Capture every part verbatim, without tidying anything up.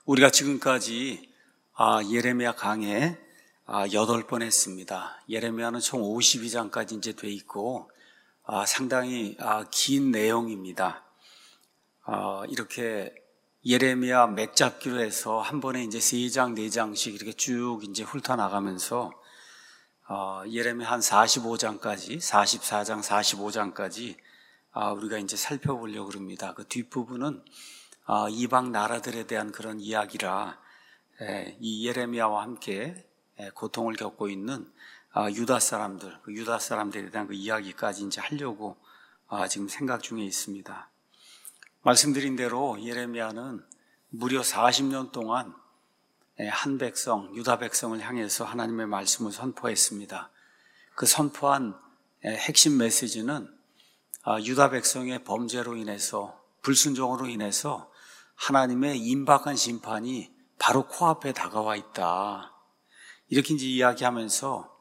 우리가 지금까지 아, 예레미야 강해 아, 여덟 번 했습니다. 예레미야는 총 오십이 장까지 이제 돼 있고 아, 상당히 아, 긴 내용입니다. 아, 이렇게 예레미야 맥잡기로 해서 한 번에 이제 세 장, 네 장씩 이렇게 쭉 이제 훑어 나가면서 어, 예레미야 한 사십오 장까지, 사십사 장, 사십오 장까지 아, 우리가 이제 살펴보려고 합니다. 그 뒷부분은 아, 이방 나라들에 대한 그런 이야기라 에, 이 예레미야와 함께 에, 고통을 겪고 있는 아, 유다 사람들, 그 유다 사람들에 대한 그 이야기까지 이제 하려고 아, 지금 생각 중에 있습니다. 말씀드린 대로 예레미야는 무려 사십 년 동안 한 백성, 유다 백성을 향해서 하나님의 말씀을 선포했습니다. 그 선포한 핵심 메시지는 유다 백성의 범죄로 인해서, 불순종으로 인해서 하나님의 임박한 심판이 바로 코앞에 다가와 있다. 이렇게 이제 이야기하면서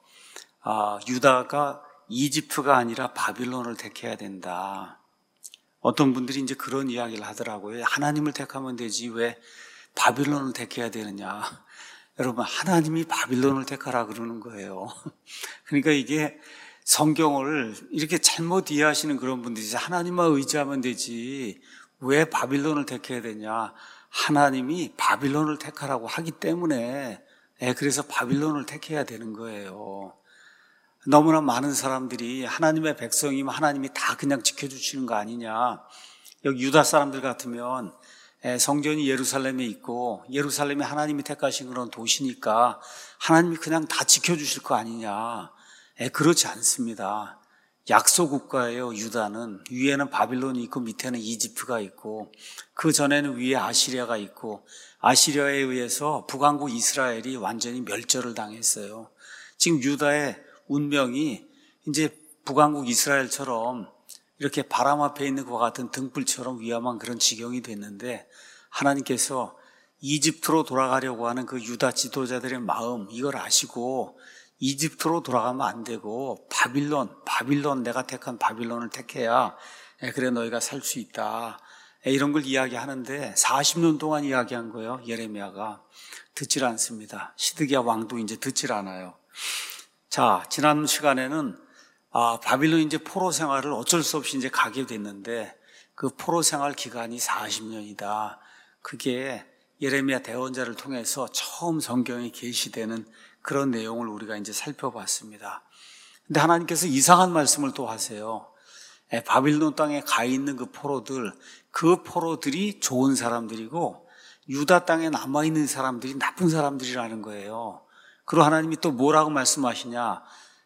유다가 이집트가 아니라 바빌론을 택해야 된다. 어떤 분들이 이제 그런 이야기를 하더라고요. 하나님을 택하면 되지 왜 바빌론을 택해야 되느냐. 여러분, 하나님이 바빌론을 택하라 그러는 거예요. 그러니까 이게 성경을 이렇게 잘못 이해하시는 그런 분들이 하나님만 의지하면 되지 왜 바빌론을 택해야 되냐. 하나님이 바빌론을 택하라고 하기 때문에 그래서 바빌론을 택해야 되는 거예요. 너무나 많은 사람들이 하나님의 백성이면 하나님이 다 그냥 지켜주시는 거 아니냐. 여기 유다 사람들 같으면 성전이 예루살렘에 있고 예루살렘이 하나님이 택하신 그런 도시니까 하나님이 그냥 다 지켜주실 거 아니냐. 그렇지 않습니다. 약소 국가예요. 유다는 위에는 바빌론이 있고 밑에는 이집트가 있고 그 전에는 위에 아시리아가 있고 아시리아에 의해서 북왕국 이스라엘이 완전히 멸절을 당했어요. 지금 유다의 운명이 이제 북왕국 이스라엘처럼 이렇게 바람 앞에 있는 것과 같은 등불처럼 위험한 그런 지경이 됐는데 하나님께서 이집트로 돌아가려고 하는 그 유다 지도자들의 마음 이걸 아시고 이집트로 돌아가면 안 되고 바빌론, 바빌론 내가 택한 바빌론을 택해야 그래 너희가 살 수 있다. 이런 걸 이야기하는데 사십 년 동안 이야기한 거예요. 예레미야가 듣질 않습니다. 시드기야 왕도 이제 듣질 않아요. 자, 지난 시간에는 아, 바빌론 이제 포로 생활을 어쩔 수 없이 이제 가게 됐는데 그 포로 생활 기간이 사십 년이다. 그게 예레미야 대언자를 통해서 처음 성경에 계시되는 그런 내용을 우리가 이제 살펴봤습니다. 근데 하나님께서 이상한 말씀을 또 하세요. 에, 바빌론 땅에 가 있는 그 포로들, 그 포로들이 좋은 사람들이고 유다 땅에 남아 있는 사람들이 나쁜 사람들이라는 거예요. 그리고 하나님이 또 뭐라고 말씀하시냐?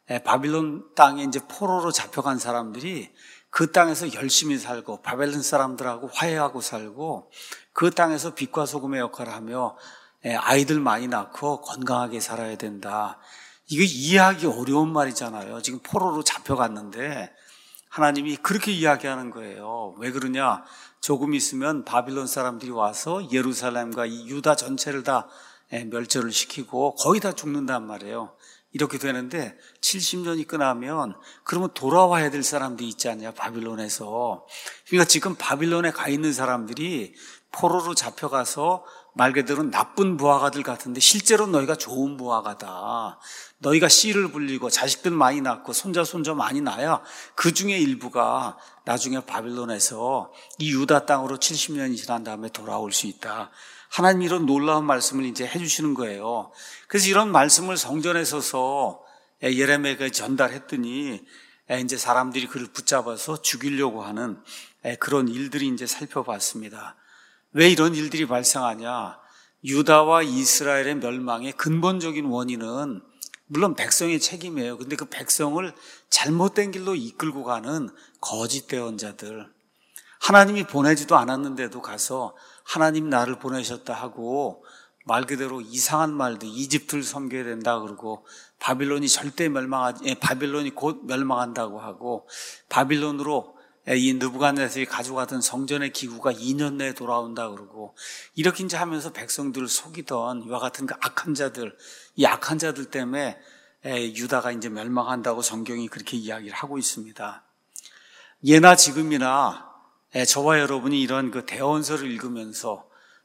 바빌론 땅에 이제 포로로 잡혀간 사람들이 그 땅에서 열심히 살고 바벨론 사람들하고 화해하고 살고 그 땅에서 빛과 소금의 역할을 하며 아이들 많이 낳고 건강하게 살아야 된다. 이게 이해하기 어려운 말이잖아요. 지금 포로로 잡혀갔는데 하나님이 그렇게 이야기하는 거예요. 왜 그러냐? 조금 있으면 바빌론 사람들이 와서 예루살렘과 이 유다 전체를 다 멸절을 시키고 거의 다 죽는단 말이에요. 이렇게 되는데 칠십 년이 끝나면 그러면 돌아와야 될 사람들이 있지 않냐, 바빌론에서. 그러니까 지금 바빌론에 가 있는 사람들이 포로로 잡혀가서 말 그대로 나쁜 부하가들 같은데 실제로 너희가 좋은 부하가다. 너희가 씨를 불리고 자식들 많이 낳고 손자 손자 많이 낳아야 그 중에 일부가 나중에 바빌론에서 이 유다 땅으로 칠십 년이 지난 다음에 돌아올 수 있다. 하나님 이런 놀라운 말씀을 이제 해주시는 거예요. 그래서 이런 말씀을 성전에 서서 예레미야가 전달했더니 이제 사람들이 그를 붙잡아서 죽이려고 하는 그런 일들이 이제 살펴봤습니다. 왜 이런 일들이 발생하냐? 유다와 이스라엘의 멸망의 근본적인 원인은 물론 백성의 책임이에요. 근데 그 백성을 잘못된 길로 이끌고 가는 거짓 대언자들. 하나님이 보내지도 않았는데도 가서 하나님 나를 보내셨다 하고 말 그대로 이상한 말도 이집트를 섬겨야 된다 그러고 바빌론이 절대 멸망하지, 바빌론이 곧 멸망한다고 하고 바빌론으로 이 느부갓네살이 가져가던 성전의 기구가 이 년 내에 돌아온다 그러고 이렇게 이제 하면서 백성들을 속이던 이와 같은 그 악한 자들, 이 악한 자들 때문에 유다가 이제 멸망한다고 성경이 그렇게 이야기를 하고 있습니다. 예나 지금이나 저와 여러분이 이런 그 대언서를 읽으면서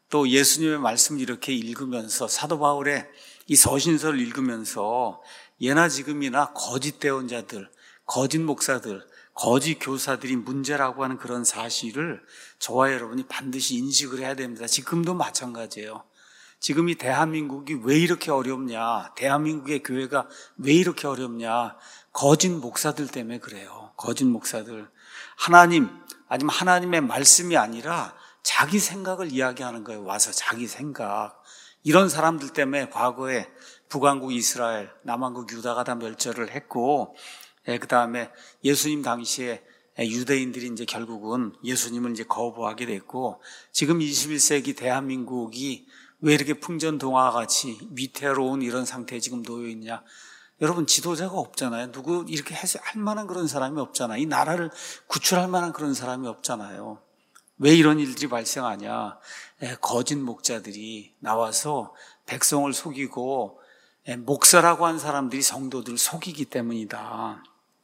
또 예수님의 말씀을 이렇게 읽으면서 사도 바울의 이 서신서를 읽으면서 예나 지금이나 거짓 대언자들, 거짓 목사들, 거짓 교사들이 문제라고 하는 그런 사실을 저와 여러분이 반드시 인식을 해야 됩니다. 지금도 마찬가지예요. 지금 이 대한민국이 왜 이렇게 어렵냐, 대한민국의 교회가 왜 이렇게 어렵냐, 거짓 목사들 때문에 그래요. 거짓 목사들. 하나님, 아니면 하나님의 말씀이 아니라 자기 생각을 이야기하는 거예요. 와서 자기 생각. 이런 사람들 때문에 과거에 북왕국 이스라엘, 남왕국 유다가 다 멸절을 했고, 예, 그 다음에 예수님 당시에 유대인들이 이제 결국은 예수님을 이제 거부하게 됐고, 지금 이십일 세기 대한민국이 왜 이렇게 풍전동화 같이 위태로운 이런 상태에 지금 놓여 있냐? 여러분, 지도자가 없잖아요. 누구 이렇게 해서 할 만한 그런 사람이 없잖아요. 이 나라를 구출할 만한 그런 사람이 없잖아요. 왜 이런 일들이 발생하냐? 예, 거짓 목자들이 나와서 백성을 속이고, 예, 목사라고 한 사람들이 성도들을 속이기 때문이다.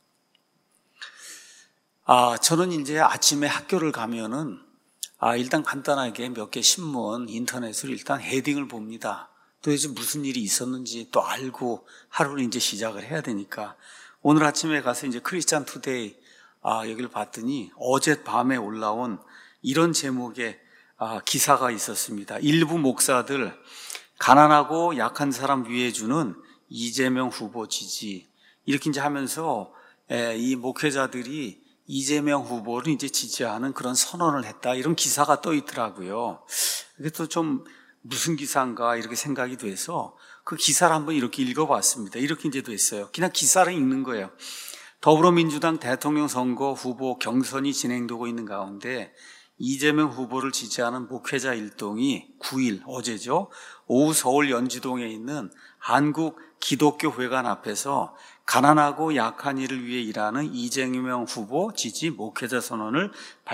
아, 저는 이제 아침에 학교를 가면은 아, 일단 간단하게 몇 개 신문, 인터넷으로 일단 헤딩을 봅니다. 도대체 무슨 일이 있었는지 또 알고 하루를 이제 시작을 해야 되니까. 오늘 아침에 가서 이제 크리스찬 투데이, 아, 여기를 봤더니 어젯밤에 올라온 이런 제목의 아, 기사가 있었습니다. 일부 목사들, 가난하고 약한 사람 위해주는 이재명 후보 지지. 이렇게 이제 하면서 에, 이 목회자들이 이재명 후보를 이제 지지하는 그런 선언을 했다. 이런 기사가 떠 있더라고요. 이게 또 좀 무슨 기사인가 이렇게 생각이 돼서 그 기사를 한번 이렇게 읽어봤습니다. 이렇게 이제 됐어요. 그냥 기사를 읽는 거예요. 더불어민주당 대통령 선거 후보 경선이 진행되고 있는 가운데 이재명 후보를 지지하는 목회자 일동이 구일, 어제죠. 오후 서울 연지동에 있는 한국 기독교 회관 앞에서 가난하고 약한 이를 위해 일하는 이재명 후보 지지 목회자 선언을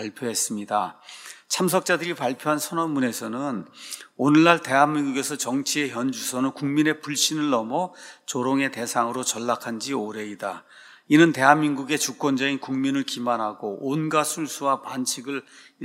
발표했습니다. 참석자들이 발표한 선언문에서는 오늘날 대한민국에서 정치의 현 주소는 국민의 불신을 넘어 조롱의 대상으로 전락한 지 오래이다. 이는 대한민국의 주권자인 국민을 기만하고 온갖 술수와 반칙을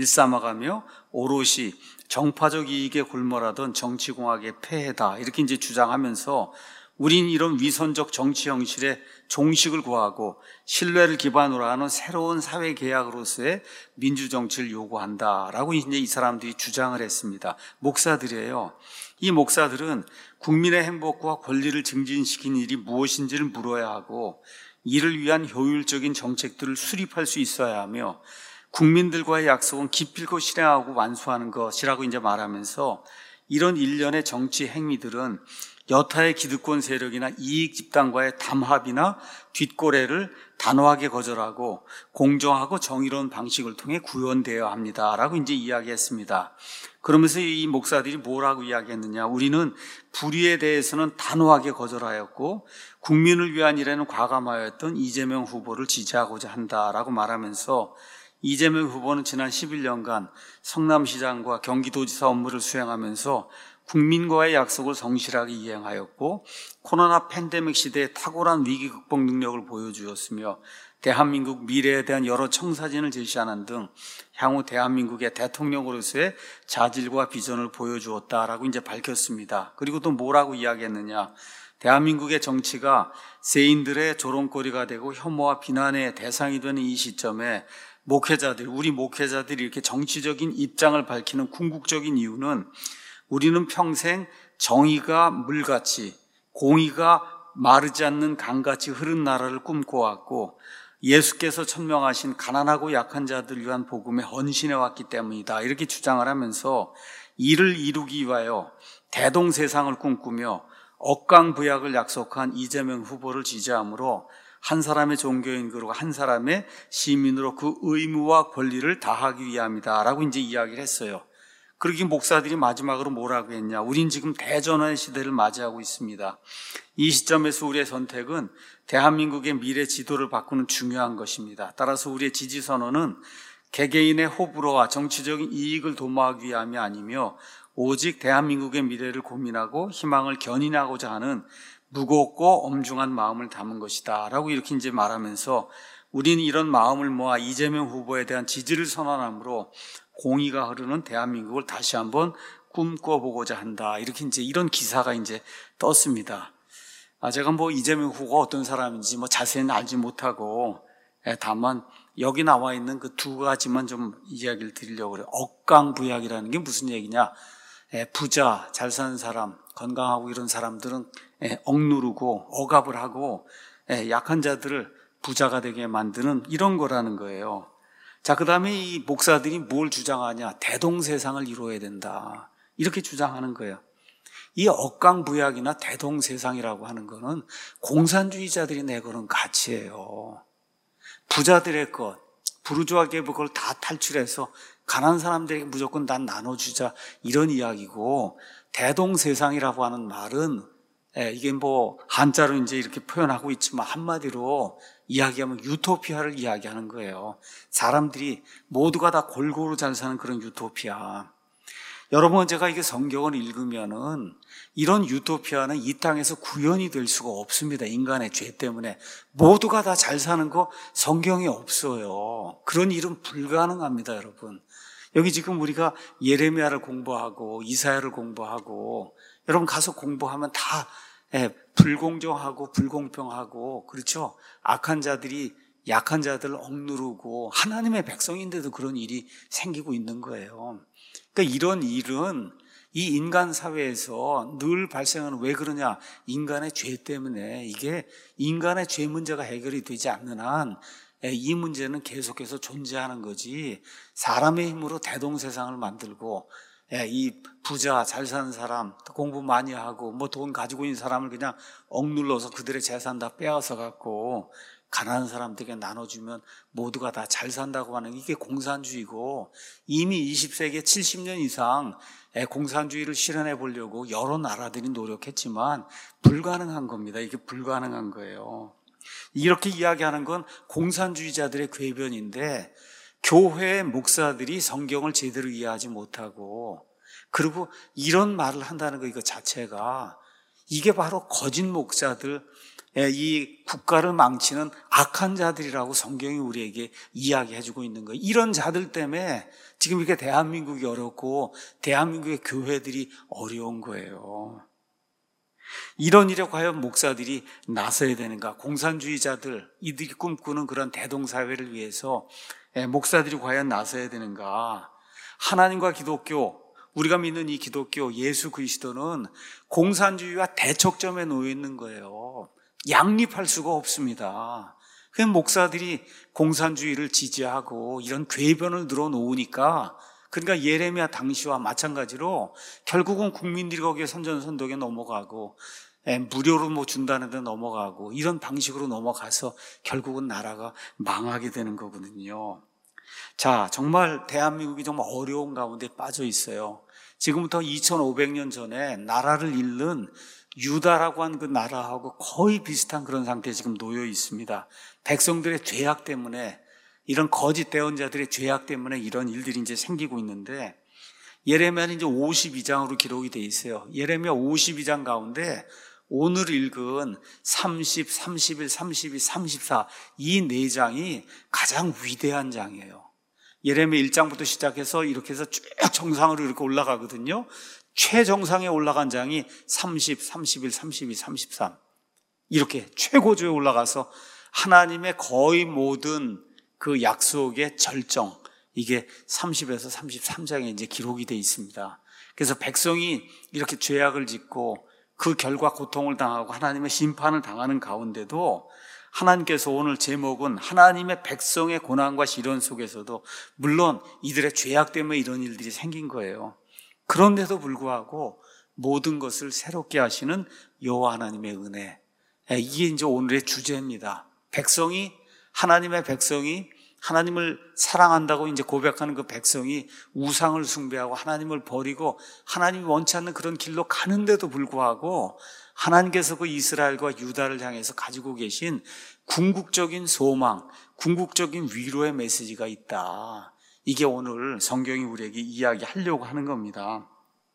일삼아가며 오롯이 정파적 이익에 골몰하던 정치공학의 폐해다. 이렇게 이제 주장하면서 우린 이런 위선적 정치 형식에 종식을 구하고 신뢰를 기반으로 하는 새로운 사회 계약으로서의 민주정치를 요구한다라고 이제 이 사람들이 주장을 했습니다. 목사들이에요. 이 목사들은 국민의 행복과 권리를 증진시킨 일이 무엇인지를 물어야 하고 이를 위한 효율적인 정책들을 수립할 수 있어야 하며 국민들과의 약속은 기필코 실행하고 완수하는 것이라고 이제 말하면서 이런 일련의 정치 행위들은 여타의 기득권 세력이나 이익 집단과의 담합이나 뒷거래를 단호하게 거절하고 공정하고 정의로운 방식을 통해 구현되어야 합니다라고 이제 이야기했습니다. 그러면서 이 목사들이 뭐라고 이야기했느냐? 우리는 불의에 대해서는 단호하게 거절하였고 국민을 위한 일에는 과감하였던 이재명 후보를 지지하고자 한다라고 말하면서 이재명 후보는 지난 십일 년간 성남시장과 경기도지사 업무를 수행하면서 국민과의 약속을 성실하게 이행하였고 코로나 팬데믹 시대에 탁월한 위기 극복 능력을 보여주었으며 대한민국 미래에 대한 여러 청사진을 제시하는 등 향후 대한민국의 대통령으로서의 자질과 비전을 보여주었다라고 이제 밝혔습니다. 그리고 또 뭐라고 이야기했느냐? 대한민국의 정치가 세인들의 조롱거리가 되고 혐오와 비난의 대상이 되는 이 시점에 목회자들, 우리 목회자들이 이렇게 정치적인 입장을 밝히는 궁극적인 이유는 우리는 평생 정의가 물같이 공의가 마르지 않는 강같이 흐른 나라를 꿈꿔왔고 예수께서 천명하신 가난하고 약한 자들 위한 복음에 헌신해왔기 때문이다. 이렇게 주장을 하면서 이를 이루기 위하여 대동세상을 꿈꾸며 억강부약을 약속한 이재명 후보를 지지하므로 한 사람의 종교인 그리고 한 사람의 시민으로 그 의무와 권리를 다하기 위함이다라고 이제 이야기를 했어요. 그러기 목사들이 마지막으로 뭐라고 했냐? 우린 지금 대전환의 시대를 맞이하고 있습니다. 이 시점에서 우리의 선택은 대한민국의 미래 지도를 바꾸는 중요한 것입니다. 따라서 우리의 지지 선언은 개개인의 호불호와 정치적인 이익을 도모하기 위함이 아니며 오직 대한민국의 미래를 고민하고 희망을 견인하고자 하는 무겁고 엄중한 마음을 담은 것이다 라고 이렇게 이제 말하면서 우리는 이런 마음을 모아 이재명 후보에 대한 지지를 선언함으로 공의가 흐르는 대한민국을 다시 한번 꿈꿔보고자 한다. 이렇게 이제 이런 기사가 이제 떴습니다. 아, 제가 뭐 이재명 후보가 어떤 사람인지 뭐 자세히는 알지 못하고, 예, 다만 여기 나와 있는 그 두 가지만 좀 이야기를 드리려고 그래요. 억강부약이라는 게 무슨 얘기냐? 예, 부자, 잘 사는 사람, 건강하고 이런 사람들은 예, 억누르고 억압을 하고 예, 약한 자들을 부자가 되게 만드는 이런 거라는 거예요. 자, 그 다음에 이 목사들이 뭘 주장하냐? 대동세상을 이루어야 된다. 이렇게 주장하는 거예요. 이 억강부약이나 대동세상이라고 하는 거는 공산주의자들이 내거는 가치예요. 부자들의 것, 부르주아 계급 그걸 다 탈출해서 가난한 사람들에게 무조건 난 나눠주자 이런 이야기고, 대동세상이라고 하는 말은 이게 뭐 한자로 이제 이렇게 표현하고 있지만 한마디로 이야기하면 유토피아를 이야기하는 거예요. 사람들이 모두가 다 골고루 잘 사는 그런 유토피아. 여러분, 제가 이게 성경을 읽으면은 이런 유토피아는 이 땅에서 구현이 될 수가 없습니다. 인간의 죄 때문에. 모두가 다 잘 사는 거 성경에 없어요. 그런 일은 불가능합니다, 여러분. 여기 지금 우리가 예레미야를 공부하고 이사야를 공부하고, 여러분 가서 공부하면 다 예, 불공정하고 불공평하고, 그렇죠? 악한 자들이 약한 자들을 억누르고 하나님의 백성인데도 그런 일이 생기고 있는 거예요. 그러니까 이런 일은 이 인간 사회에서 늘 발생하는, 왜 그러냐? 인간의 죄 때문에. 이게 인간의 죄 문제가 해결이 되지 않는 한 이 문제는 계속해서 존재하는 거지, 사람의 힘으로 대동세상을 만들고 이 부자 잘 사는 사람, 공부 많이 하고 뭐 돈 가지고 있는 사람을 그냥 억눌러서 그들의 재산 다 빼앗아 갖고 가난한 사람들에게 나눠주면 모두가 다 잘 산다고 하는, 이게 공산주의고, 이미 이십 세기에 칠십 년 이상 공산주의를 실현해 보려고 여러 나라들이 노력했지만 불가능한 겁니다. 이게 불가능한 거예요. 이렇게 이야기하는 건 공산주의자들의 궤변인데, 교회의 목사들이 성경을 제대로 이해하지 못하고, 그리고 이런 말을 한다는 거, 이거 자체가 이게 바로 거짓 목사들, 이 국가를 망치는 악한 자들이라고 성경이 우리에게 이야기해주고 있는 거예요. 이런 자들 때문에 지금 이렇게 대한민국이 어렵고 대한민국의 교회들이 어려운 거예요. 이런 일에 과연 목사들이 나서야 되는가? 공산주의자들, 이들이 꿈꾸는 그런 대동사회를 위해서 목사들이 과연 나서야 되는가? 하나님과 기독교, 우리가 믿는 이 기독교 예수 그리스도는 공산주의와 대척점에 놓여 있는 거예요. 양립할 수가 없습니다. 그냥 목사들이 공산주의를 지지하고 이런 궤변을 늘어놓으니까, 그러니까 예레미야 당시와 마찬가지로 결국은 국민들이 거기에 선전선독에 넘어가고 무료로 뭐 준다는 데 넘어가고 이런 방식으로 넘어가서 결국은 나라가 망하게 되는 거거든요. 자, 정말 대한민국이 정말 어려운 가운데 빠져 있어요. 지금부터 이천오백 년 전에 나라를 잃는 유다라고 하는 그 나라하고 거의 비슷한 그런 상태에 지금 놓여 있습니다. 백성들의 죄악 때문에, 이런 거짓 대언자들의 죄악 때문에 이런 일들이 이제 생기고 있는데, 예레미야는 이제 오십이 장으로 기록이 돼 있어요. 예레미야 오십이 장 가운데 오늘 읽은 삼십, 삼십일, 삼십이, 삼십사 이 네 장이 가장 위대한 장이에요. 예레미야 일 장부터 시작해서 이렇게 해서 쭉 정상으로 이렇게 올라가거든요. 최정상에 올라간 장이 삼십, 삼십일, 삼십이, 삼십삼 이렇게 최고조에 올라가서 하나님의 거의 모든 그 약속의 절정, 이게 삼십에서 삼십삼 장에 이제 기록이 되어 있습니다. 그래서 백성이 이렇게 죄악을 짓고 그 결과 고통을 당하고 하나님의 심판을 당하는 가운데도 하나님께서, 오늘 제목은 하나님의 백성의 고난과 시련 속에서도 물론 이들의 죄악 때문에 이런 일들이 생긴 거예요. 그런데도 불구하고 모든 것을 새롭게 하시는 여호와 하나님의 은혜, 이게 이제 오늘의 주제입니다. 백성이, 하나님의 백성이 하나님을 사랑한다고 이제 고백하는 그 백성이 우상을 숭배하고 하나님을 버리고 하나님이 원치 않는 그런 길로 가는데도 불구하고 하나님께서 그 이스라엘과 유다를 향해서 가지고 계신 궁극적인 소망, 궁극적인 위로의 메시지가 있다. 이게 오늘 성경이 우리에게 이야기하려고 하는 겁니다.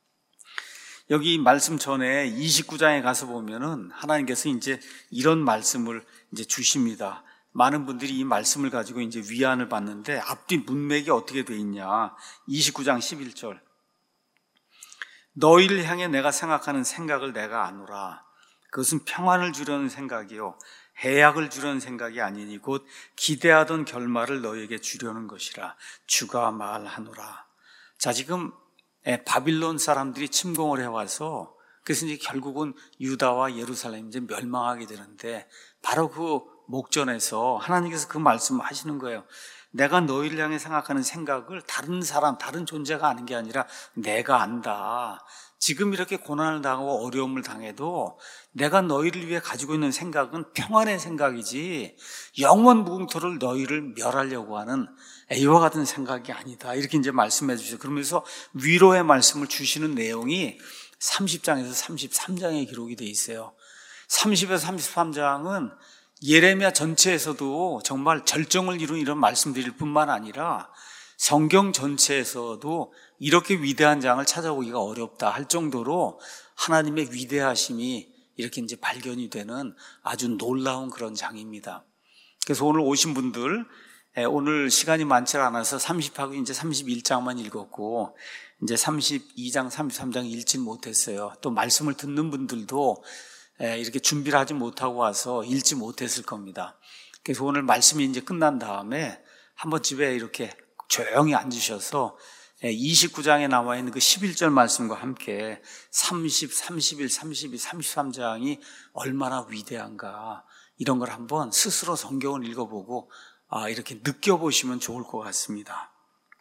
여기 말씀 전에 이십구 장에 가서 보면은 하나님께서 이제 이런 말씀을 이제 주십니다. 많은 분들이 이 말씀을 가지고 이제 위안을 받는데 앞뒤 문맥이 어떻게 돼 있냐. 이십구 장 십일 절. 너희를 향해 내가 생각하는 생각을 내가 아노라. 그것은 평안을 주려는 생각이요 해악을 주려는 생각이 아니니 곧 기대하던 결말을 너희에게 주려는 것이라. 주가 말하노라. 자, 지금 바빌론 사람들이 침공을 해와서 그래서 이제 결국은 유다와 예루살렘이 이제 멸망하게 되는데, 바로 그 목전에서 하나님께서 그 말씀을 하시는 거예요. 내가 너희를 향해 생각하는 생각을 다른 사람, 다른 존재가 아는 게 아니라 내가 안다. 지금 이렇게 고난을 당하고 어려움을 당해도 내가 너희를 위해 가지고 있는 생각은 평안의 생각이지 영원 무궁토를 너희를 멸하려고 하는 이와 같은 생각이 아니다. 이렇게 이제 말씀해 주시죠. 그러면서 위로의 말씀을 주시는 내용이 삼십 장에서 삼십삼 장에 기록이 돼 있어요. 삼십에서 삼십삼 장은 예레미야 전체에서도 정말 절정을 이룬 이런 말씀드릴 뿐만 아니라 성경 전체에서도 이렇게 위대한 장을 찾아보기가 어렵다 할 정도로 하나님의 위대하심이 이렇게 이제 발견이 되는 아주 놀라운 그런 장입니다. 그래서 오늘 오신 분들, 오늘 시간이 많지 않아서 삼십하고 이제 삼십일 장만 읽었고, 이제 삼십이 장, 삼십삼 장 읽지 못했어요. 또 말씀을 듣는 분들도 이렇게 준비를 하지 못하고 와서 읽지 못했을 겁니다. 그래서 오늘 말씀이 이제 끝난 다음에 한번 집에 이렇게 조용히 앉으셔서 이십구 장에 나와 있는 그 십일 절 말씀과 함께 삼십, 삼십일, 삼십이, 삼십삼 장이 얼마나 위대한가, 이런 걸 한번 스스로 성경을 읽어보고 아, 이렇게 느껴보시면 좋을 것 같습니다.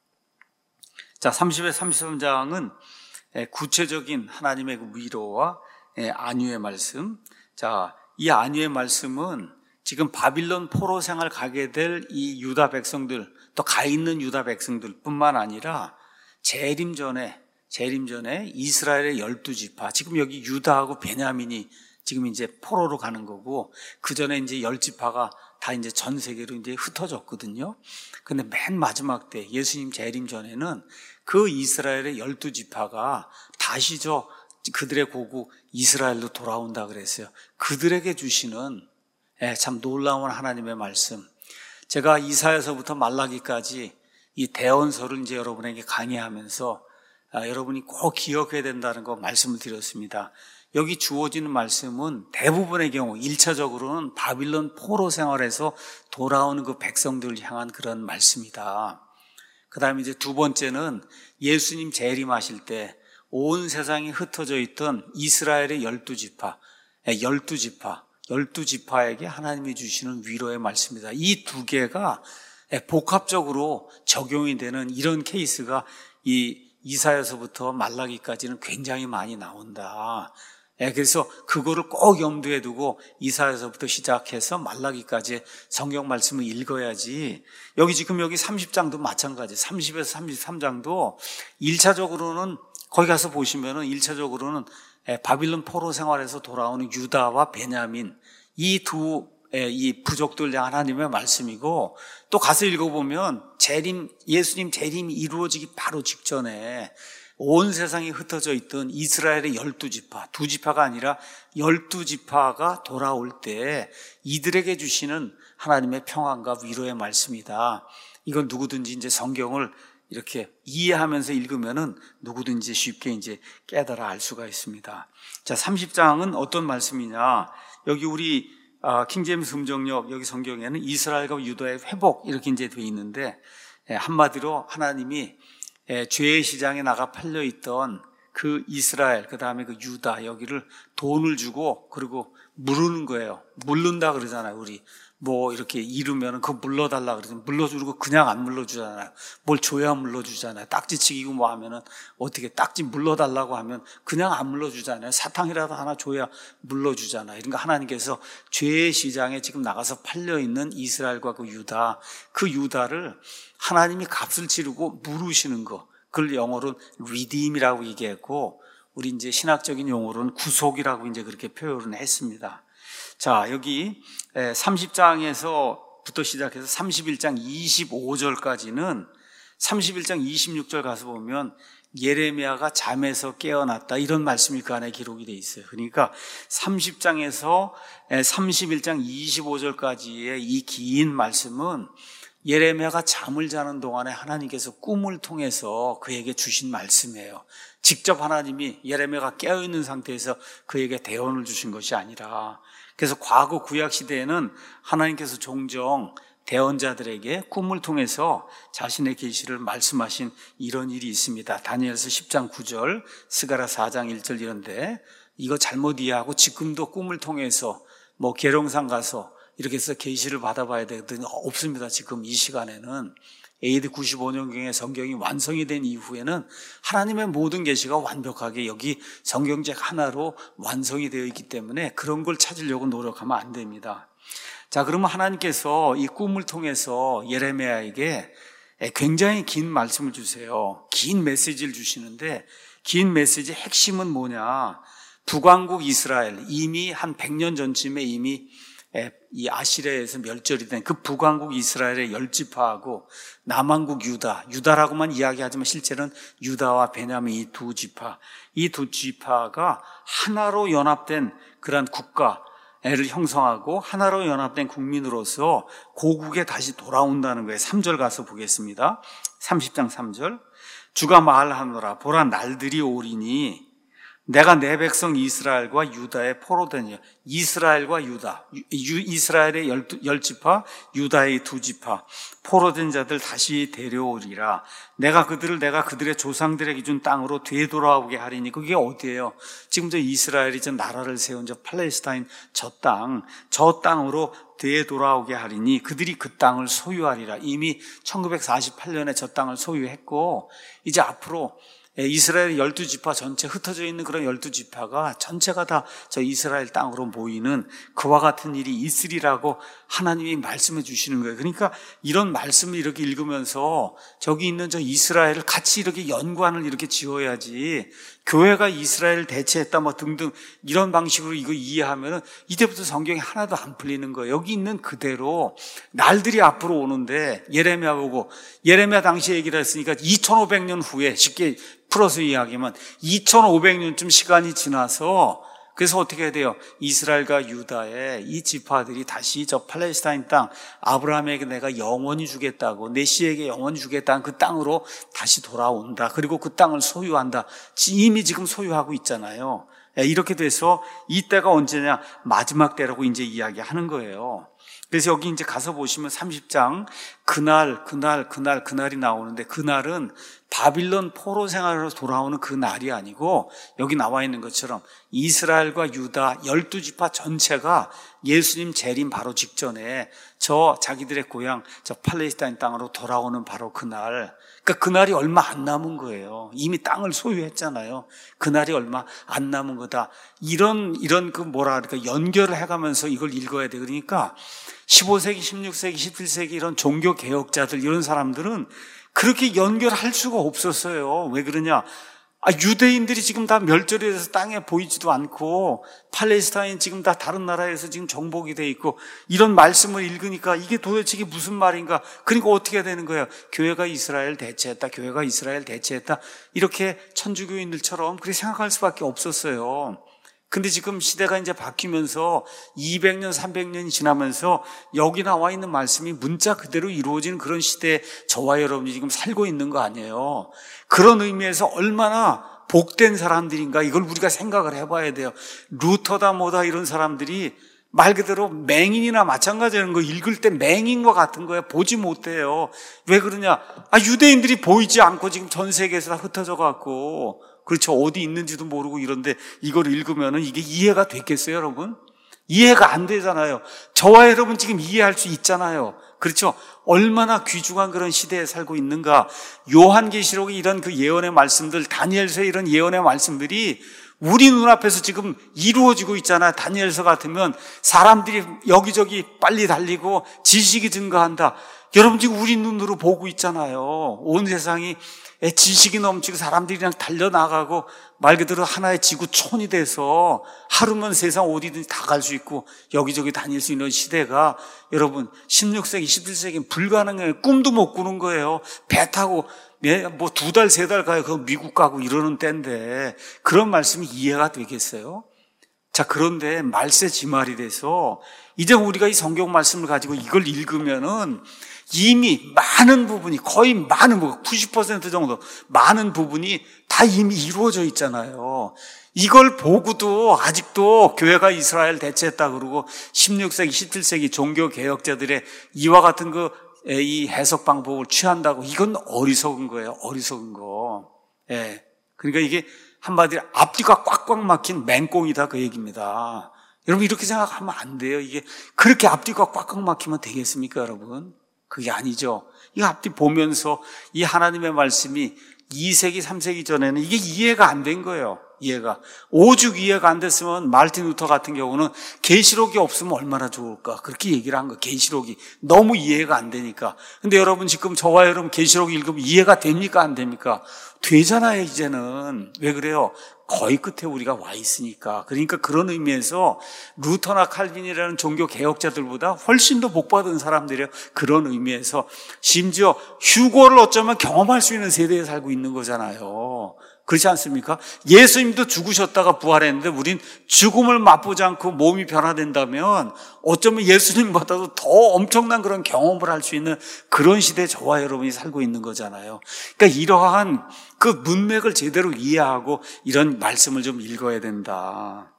자, 삼십에서 삼십삼 장은 구체적인 하나님의 그 위로와 안위의 말씀. 자, 이 안위의 말씀은 지금 바빌론 포로 생활 가게 될 이 유다 백성들, 또 가 있는 유다 백성들 뿐만 아니라 재림 전에, 재림 전에 이스라엘의 열두 지파, 지금 여기 유다하고 베냐민이 지금 이제 포로로 가는 거고, 그 전에 이제 열 지파가 다 이제 전 세계로 이제 흩어졌거든요. 근데 맨 마지막 때 예수님 재림 전에는 그 이스라엘의 열두 지파가 다시 저 그들의 고국 이스라엘로 돌아온다 그랬어요. 그들에게 주시는 참 놀라운 하나님의 말씀. 제가 이사야서부터 말라기까지 이 대언서를 이제 여러분에게 강의하면서 아, 여러분이 꼭 기억해야 된다는 거 말씀을 드렸습니다. 여기 주어지는 말씀은 대부분의 경우 일 차적으로는 바빌론 포로 생활에서 돌아오는 그 백성들을 향한 그런 말씀이다. 그 다음에 이제 두 번째는 예수님 재림하실 때 온 세상에 흩어져 있던 이스라엘의 열두 지파, 열두 지파, 열두 지파에게 하나님이 주시는 위로의 말씀이다. 이 두 개가 복합적으로 적용이 되는 이런 케이스가 이 이사야서부터 말라기까지는 굉장히 많이 나온다. 그래서 그거를 꼭 염두에 두고 이사야서부터 시작해서 말라기까지 성경 말씀을 읽어야지. 여기 지금 여기 삼십 장도 마찬가지. 삼십에서 삼십삼 장도 일 차적으로는 거기 가서 보시면은 일 차적으로는 바빌론 포로 생활에서 돌아오는 유다와 베냐민, 이 두 이 부족들 향한 하나님의 말씀이고, 또 가서 읽어보면 재림, 예수님 재림이 이루어지기 바로 직전에 온 세상에 흩어져 있던 이스라엘의 열두 지파, 두 지파가 아니라 열두 지파가 돌아올 때 이들에게 주시는 하나님의 평안과 위로의 말씀이다. 이건 누구든지 이제 성경을 이렇게 이해하면서 읽으면은 누구든지 쉽게 이제 깨달아 알 수가 있습니다. 자, 삼십 장은 어떤 말씀이냐? 여기 우리 아, 킹제임스 음정역 여기 성경에는 이스라엘과 유다의 회복 이렇게 이제 되어 있는데, 예, 한마디로 하나님이 예, 죄의 시장에 나가 팔려 있던 그 이스라엘, 그 다음에 그 유다 여기를 돈을 주고 그리고 물르는 거예요. 물른다 그러잖아요. 우리 뭐 이렇게 이루면은 그거 물러달라 그러잖아요. 물러주고 그냥 안 물러주잖아요. 뭘 줘야 물러주잖아요. 딱지치기고 뭐 하면은 어떻게 딱지 물러달라고 하면 그냥 안 물러주잖아요. 사탕이라도 하나 줘야 물러주잖아요. 그러니까 하나님께서 죄의 시장에 지금 나가서 팔려 있는 이스라엘과 그 유다, 그 유다를 하나님이 값을 치르고 물으시는 거, 그걸 영어로는 redeem이라고 얘기했고, 우리 이제 신학적인 용어로는 구속이라고 이제 그렇게 표현을 했습니다. 자, 여기 삼십 장에서부터 시작해서 삼십일 장 이십오 절까지는 삼십일 장 이십육 절 가서 보면 예레미야가 잠에서 깨어났다 이런 말씀이 그 안에 기록이 돼 있어요. 그러니까 삼십 장에서 삼십일 장 이십오 절까지의 이 긴 말씀은 예레미야가 잠을 자는 동안에 하나님께서 꿈을 통해서 그에게 주신 말씀이에요. 직접 하나님이 예레미야가 깨어있는 상태에서 그에게 대언을 주신 것이 아니라, 그래서 과거 구약 시대에는 하나님께서 종종 대언자들에게 꿈을 통해서 자신의 계시를 말씀하신 이런 일이 있습니다. 다니엘서 십 장 구 절, 스가랴 사 장 일 절 이런데, 이거 잘못 이해하고 지금도 꿈을 통해서 뭐 계룡산 가서 이렇게 해서 계시를 받아봐야 되거든요. 없습니다. 지금 이 시간에는. 에이디 구십오 년경에 성경이 완성이 된 이후에는 하나님의 모든 계시가 완벽하게 여기 성경책 하나로 완성이 되어 있기 때문에 그런 걸 찾으려고 노력하면 안 됩니다. 자, 그러면 하나님께서 이 꿈을 통해서 예레미야에게 굉장히 긴 말씀을 주세요. 긴 메시지를 주시는데, 긴 메시지의 핵심은 뭐냐? 북왕국 이스라엘, 이미 한 백 년 전쯤에 이미 이 아시리아에서 멸절이 된 그 북왕국 이스라엘의 열 지파하고 남왕국 유다, 유다라고만 이야기하지만 실제는 유다와 베냐민 이 두 지파, 이 두 지파가 하나로 연합된 그런 국가를 형성하고 하나로 연합된 국민으로서 고국에 다시 돌아온다는 거예요. 삼 절 가서 보겠습니다. 삼십 장 삼 절. 주가 말하노라, 보라 날들이 오리니 내가 내 백성 이스라엘과 유다의 포로되니, 이스라엘과 유다, 유, 이스라엘의 열, 열 지파, 유다의 두 지파, 포로된 자들 다시 데려오리라. 내가 그들을 내가 그들의 조상들에게 준 땅으로 되돌아오게 하리니. 그게 어디예요? 지금 저 이스라엘이 저 나라를 세운 저 팔레스타인 저 땅, 저 땅으로 되돌아오게 하리니 그들이 그 땅을 소유하리라. 이미 천구백사십팔 년에 저 땅을 소유했고, 이제 앞으로 이스라엘 열두 지파 전체 흩어져 있는 그런 열두 지파가 전체가 다 저 이스라엘 땅으로 모이는 그와 같은 일이 있으리라고 하나님이 말씀해 주시는 거예요. 그러니까 이런 말씀을 이렇게 읽으면서 저기 있는 저 이스라엘을 같이 이렇게 연관을 이렇게 지어야지, 교회가 이스라엘을 대체했다 뭐 등등 이런 방식으로 이거 이해하면은 이제부터 성경이 하나도 안 풀리는 거예요. 여기 있는 그대로 날들이 앞으로 오는데, 예레미야 보고, 예레미야 당시에 얘기를 했으니까 이천오백 년 후에, 쉽게 풀어서 이야기하면 이천오백 년쯤 시간이 지나서, 그래서 어떻게 해야 돼요? 이스라엘과 유다의 이 지파들이 다시 저 팔레스타인 땅, 아브라함에게 내가 영원히 주겠다고, 내 씨에게 영원히 주겠다는 그 땅으로 다시 돌아온다. 그리고 그 땅을 소유한다. 이미 지금 소유하고 있잖아요. 이렇게 돼서 이 때가 언제냐? 마지막 때라고 이제 이야기하는 거예요. 그래서 여기 이제 가서 보시면 삼십 장, 그날, 그날, 그날, 그날이 나오는데, 그날은 바빌론 포로 생활로 돌아오는 그 날이 아니고, 여기 나와 있는 것처럼 이스라엘과 유다 열두 지파 전체가 예수님 재림 바로 직전에 저 자기들의 고향 저 팔레스타인 땅으로 돌아오는 바로 그날, 그러니까 그날이 얼마 안 남은 거예요. 이미 땅을 소유했잖아요. 그날이 얼마 안 남은 거다. 이런 이런 그 뭐라 그럴까, 연결을 해가면서 이걸 읽어야 돼. 그러니까 십오 세기, 십육 세기, 십칠 세기 이런 종교 개혁자들, 이런 사람들은 그렇게 연결할 수가 없었어요. 왜 그러냐? 아, 유대인들이 지금 다 멸절이 돼서 땅에 보이지도 않고, 팔레스타인 지금 다 다른 나라에서 지금 정복이 돼 있고, 이런 말씀을 읽으니까 이게 도대체 이게 무슨 말인가? 그러니까 어떻게 되는 거예요? 교회가 이스라엘 대체했다, 교회가 이스라엘 대체했다, 이렇게 천주교인들처럼 그렇게 생각할 수밖에 없었어요. 근데 지금 시대가 이제 바뀌면서 이백 년, 삼백 년이 지나면서 여기 나와 있는 말씀이 문자 그대로 이루어지는 그런 시대에 저와 여러분이 지금 살고 있는 거 아니에요. 그런 의미에서 얼마나 복된 사람들인가, 이걸 우리가 생각을 해봐야 돼요. 루터다 뭐다 이런 사람들이 말 그대로 맹인이나 마찬가지라는 거, 읽을 때 맹인과 같은 거야. 보지 못해요. 왜 그러냐? 아, 유대인들이 보이지 않고 지금 전 세계에서 다 흩어져 갖고, 그렇죠. 어디 있는지도 모르고 이런데 이걸 읽으면은 이게 이해가 됐겠어요, 여러분? 이해가 안 되잖아요. 저와 여러분 지금 이해할 수 있잖아요. 그렇죠. 얼마나 귀중한 그런 시대에 살고 있는가. 요한계시록의 이런 그 예언의 말씀들, 다니엘서의 이런 예언의 말씀들이 우리 눈앞에서 지금 이루어지고 있잖아요. 다니엘서 같으면 사람들이 여기저기 빨리 달리고 지식이 증가한다. 여러분 지금 우리 눈으로 보고 있잖아요. 온 세상이 지식이 넘치고 사람들이 그냥 달려나가고 말 그대로 하나의 지구촌이 돼서 하루면 세상 어디든지 다 갈 수 있고 여기저기 다닐 수 있는 시대가, 여러분 십육 세기, 십칠 세기는 불가능해요. 꿈도 못 꾸는 거예요. 배 타고 뭐 두 달, 세 달 가요. 그 미국 가고 이러는 때인데 그런 말씀이 이해가 되겠어요? 자, 그런데 말세지말이 돼서 이제 우리가 이 성경 말씀을 가지고 이걸 읽으면은 이미 많은 부분이, 거의 많은 부분, 구십 퍼센트 정도 많은 부분이 다 이미 이루어져 있잖아요. 이걸 보고도 아직도 교회가 이스라엘 대체했다 그러고 십육 세기, 십칠 세기 종교 개혁자들의 이와 같은 그 이 해석 방법을 취한다고, 이건 어리석은 거예요. 어리석은 거. 예. 그러니까 이게 한마디로 앞뒤가 꽉꽉 막힌 맹꽁이다, 그 얘기입니다. 여러분, 이렇게 생각하면 안 돼요. 이게 그렇게 앞뒤가 꽉꽉 막히면 되겠습니까, 여러분? 그게 아니죠. 이 앞뒤 보면서 이 하나님의 말씀이 이 세기, 삼 세기 전에는 이게 이해가 안 된 거예요. 이해가. 오죽 이해가 안 됐으면 마르틴 루터 같은 경우는 계시록이 없으면 얼마나 좋을까, 그렇게 얘기를 한 거예요. 계시록이 너무 이해가 안 되니까. 근데 여러분, 지금 저와 여러분 계시록 읽으면 이해가 됩니까, 안 됩니까? 되잖아요, 이제는. 왜 그래요? 거의 끝에 우리가 와 있으니까. 그러니까 그런 의미에서 루터나 칼빈이라는 종교 개혁자들보다 훨씬 더 복받은 사람들이에요. 그런 의미에서 심지어 휴거를 어쩌면 경험할 수 있는 세대에 살고 있는 거잖아요. 그렇지 않습니까? 예수님도 죽으셨다가 부활했는데 우린 죽음을 맛보지 않고 몸이 변화된다면 어쩌면 예수님보다도 더 엄청난 그런 경험을 할 수 있는 그런 시대에 저와 여러분이 살고 있는 거잖아요. 그러니까 이러한 그 문맥을 제대로 이해하고 이런 말씀을 좀 읽어야 된다.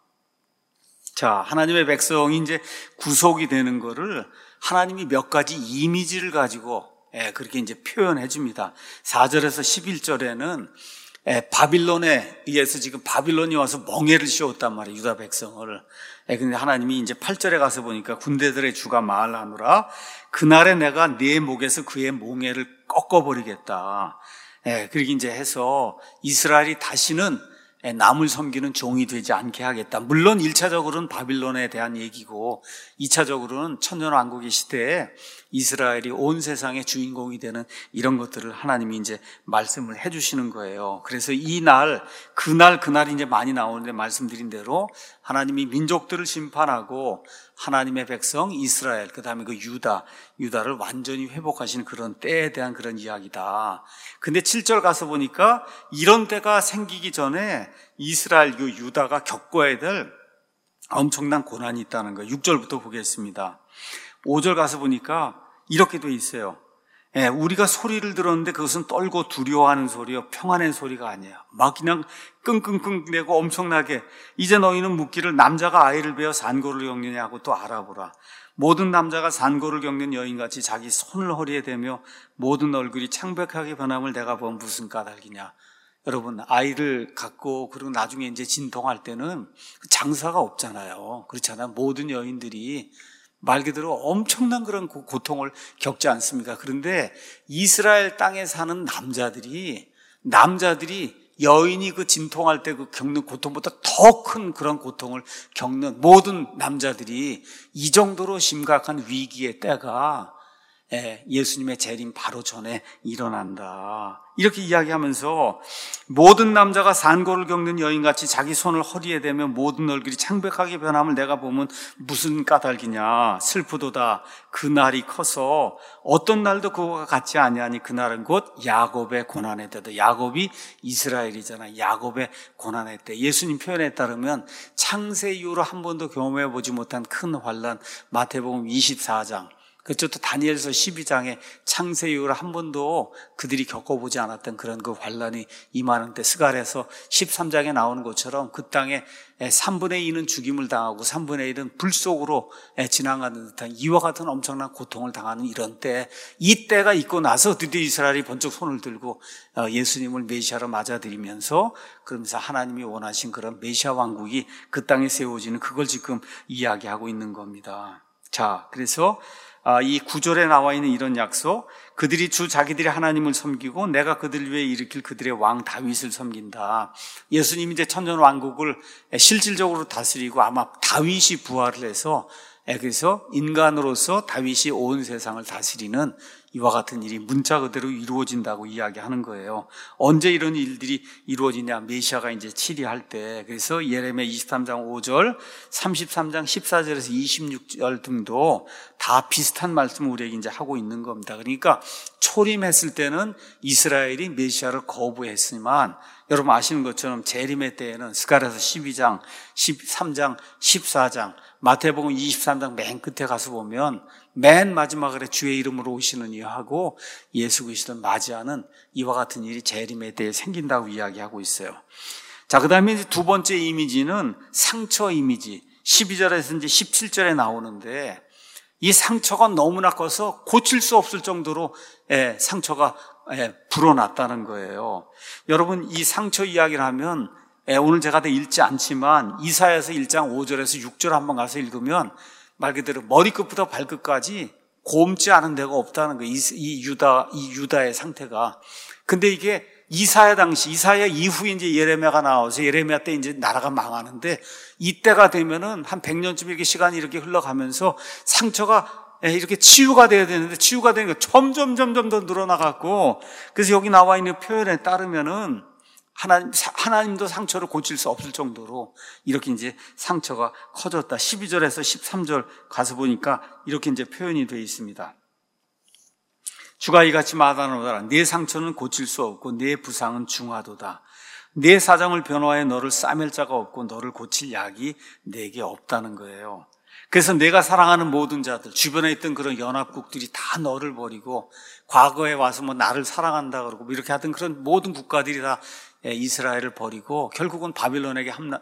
자, 하나님의 백성이 이제 구속이 되는 거를 하나님이 몇 가지 이미지를 가지고 예, 그렇게 이제 표현해 줍니다. 사 절에서 십일 절에는 예, 바빌론에 의해서 지금 바빌론이 와서 멍에를 씌웠단 말이에요, 유다 백성을. 예, 근데 하나님이 이제 팔 절에 가서 보니까 군대들의 주가 말하노라, 그날에 내가 네 목에서 그의 멍에를 꺾어버리겠다. 예, 그렇게 이제 해서 이스라엘이 다시는 남을 섬기는 종이 되지 않게 하겠다. 물론 일 차적으로는 바빌론에 대한 얘기고 이 차적으로는 천년왕국의 시대에 이스라엘이 온 세상의 주인공이 되는 이런 것들을 하나님이 이제 말씀을 해 주시는 거예요. 그래서 이 날, 그날, 그날이 이제 많이 나오는데 말씀드린 대로 하나님이 민족들을 심판하고 하나님의 백성 이스라엘, 그 다음에 그 유다, 유다를 완전히 회복하시는 그런 때에 대한 그런 이야기다. 근데 칠 절 가서 보니까 이런 때가 생기기 전에 이스라엘, 그 유다가 겪어야 될 엄청난 고난이 있다는 거예요. 육 절부터 보겠습니다. 오 절 가서 보니까 이렇게 돼 있어요. 예, 우리가 소리를 들었는데 그것은 떨고 두려워하는 소리요, 평안의 소리가 아니에요. 막 그냥 끙끙끙 대고 엄청나게, 이제 너희는 묻기를 남자가 아이를 베어 산고를 겪느냐고 또 알아보라. 모든 남자가 산고를 겪는 여인같이 자기 손을 허리에 대며 모든 얼굴이 창백하게 변함을 내가 보면 무슨 까닭이냐. 여러분, 아이를 갖고 그리고 나중에 이제 진통할 때는 장사가 없잖아요. 그렇잖아요. 모든 여인들이 말 그대로 엄청난 그런 고통을 겪지 않습니까? 그런데 이스라엘 땅에 사는 남자들이, 남자들이 여인이 그 진통할 때 그 겪는 고통보다 더 큰 그런 고통을 겪는, 모든 남자들이 이 정도로 심각한 위기의 때가 예수님의 재림 바로 전에 일어난다. 이렇게 이야기하면서 모든 남자가 산고를 겪는 여인같이 자기 손을 허리에 대며 모든 얼굴이 창백하게 변함을 내가 보면 무슨 까닭이냐. 슬프도다. 그날이 커서 어떤 날도 그와 같지 아니하니 그날은 곧 야곱의 고난의 때다. 야곱이 이스라엘이잖아. 야곱의 고난의 때. 예수님 표현에 따르면 창세 이후로 한 번도 경험해 보지 못한 큰 환난, 마태복음 이십사 장, 그렇죠. 또 다니엘서 십이 장에 창세 이후로 한 번도 그들이 겪어보지 않았던 그런 그 환란이 임하는 때, 스가랴서 십삼 장에 나오는 것처럼 그 땅에 삼분의 이는 죽임을 당하고 삼분의 일은 불 속으로 지나가는 듯한 이와 같은 엄청난 고통을 당하는 이런 때, 이 때가 있고 나서 드디어 이스라엘이 번쩍 손을 들고 예수님을 메시아로 맞아들이면서, 그러면서 하나님이 원하신 그런 메시아 왕국이 그 땅에 세워지는, 그걸 지금 이야기하고 있는 겁니다. 자, 그래서 이 구절에 나와 있는 이런 약속, 그들이 주 자기들이 하나님을 섬기고 내가 그들 위해 일으킬 그들의 왕 다윗을 섬긴다. 예수님이 이제 천년왕국을 실질적으로 다스리고 아마 다윗이 부활을 해서, 그래서 인간으로서 다윗이 온 세상을 다스리는 이와 같은 일이 문자 그대로 이루어진다고 이야기하는 거예요. 언제 이런 일들이 이루어지냐? 메시아가 이제 치리할 때. 그래서 예레미야 이십삼 장 오 절, 삼십삼 장 십사 절에서 이십육 절 등도 다 비슷한 말씀을 우리에게 이제 하고 있는 겁니다. 그러니까 초림했을 때는 이스라엘이 메시아를 거부했지만 여러분 아시는 것처럼 재림의 때에는 스가랴서 십이 장, 십삼 장, 십사 장, 마태복음 이십삼 장 맨 끝에 가서 보면 맨 마지막에 주의 이름으로 오시는 이 하고 예수 그리스도를 맞이하는 이와 같은 일이 재림의 때에 생긴다고 이야기하고 있어요. 자, 그 다음에 이제 두 번째 이미지는 상처 이미지. 십이 절에서 이제 십칠 절에 나오는데 이 상처가 너무나 커서 고칠 수 없을 정도로 예, 상처가 예, 불어났다는 거예요. 여러분 이 상처 이야기를 하면 예, 오늘 제가 다 읽지 않지만 이사야서 일 장 오 절에서 육 절 한번 가서 읽으면 말 그대로 머리끝부터 발끝까지 곰지 않은 데가 없다는 거예요. 이, 이 유다 이 유다의 상태가. 근데 이게 이사야 당시, 이사야 이후에 이제 예레미야가 나와서 예레미야 때 이제 나라가 망하는데 이때가 되면은 한 백 년쯤 이렇게 시간이 이렇게 흘러가면서 상처가 이렇게 치유가 돼야 되는데 치유가 되는 게 점점 점점 더 늘어나갖고 그래서 여기 나와 있는 표현에 따르면은 하나님, 하나님도 상처를 고칠 수 없을 정도로 이렇게 이제 상처가 커졌다. 십이 절에서 십삼 절 가서 보니까 이렇게 이제 표현이 되어 있습니다. 주가 이같이 말하노라. 내 상처는 고칠 수 없고 내 부상은 중하도다. 내 사정을 변화해 너를 싸맬 자가 없고 너를 고칠 약이 내게 없다는 거예요. 그래서 내가 사랑하는 모든 자들, 주변에 있던 그런 연합국들이 다 너를 버리고 과거에 와서 뭐 나를 사랑한다 그러고 뭐 이렇게 하던 그런 모든 국가들이 다 이스라엘을 버리고 결국은 바빌론에게 함락,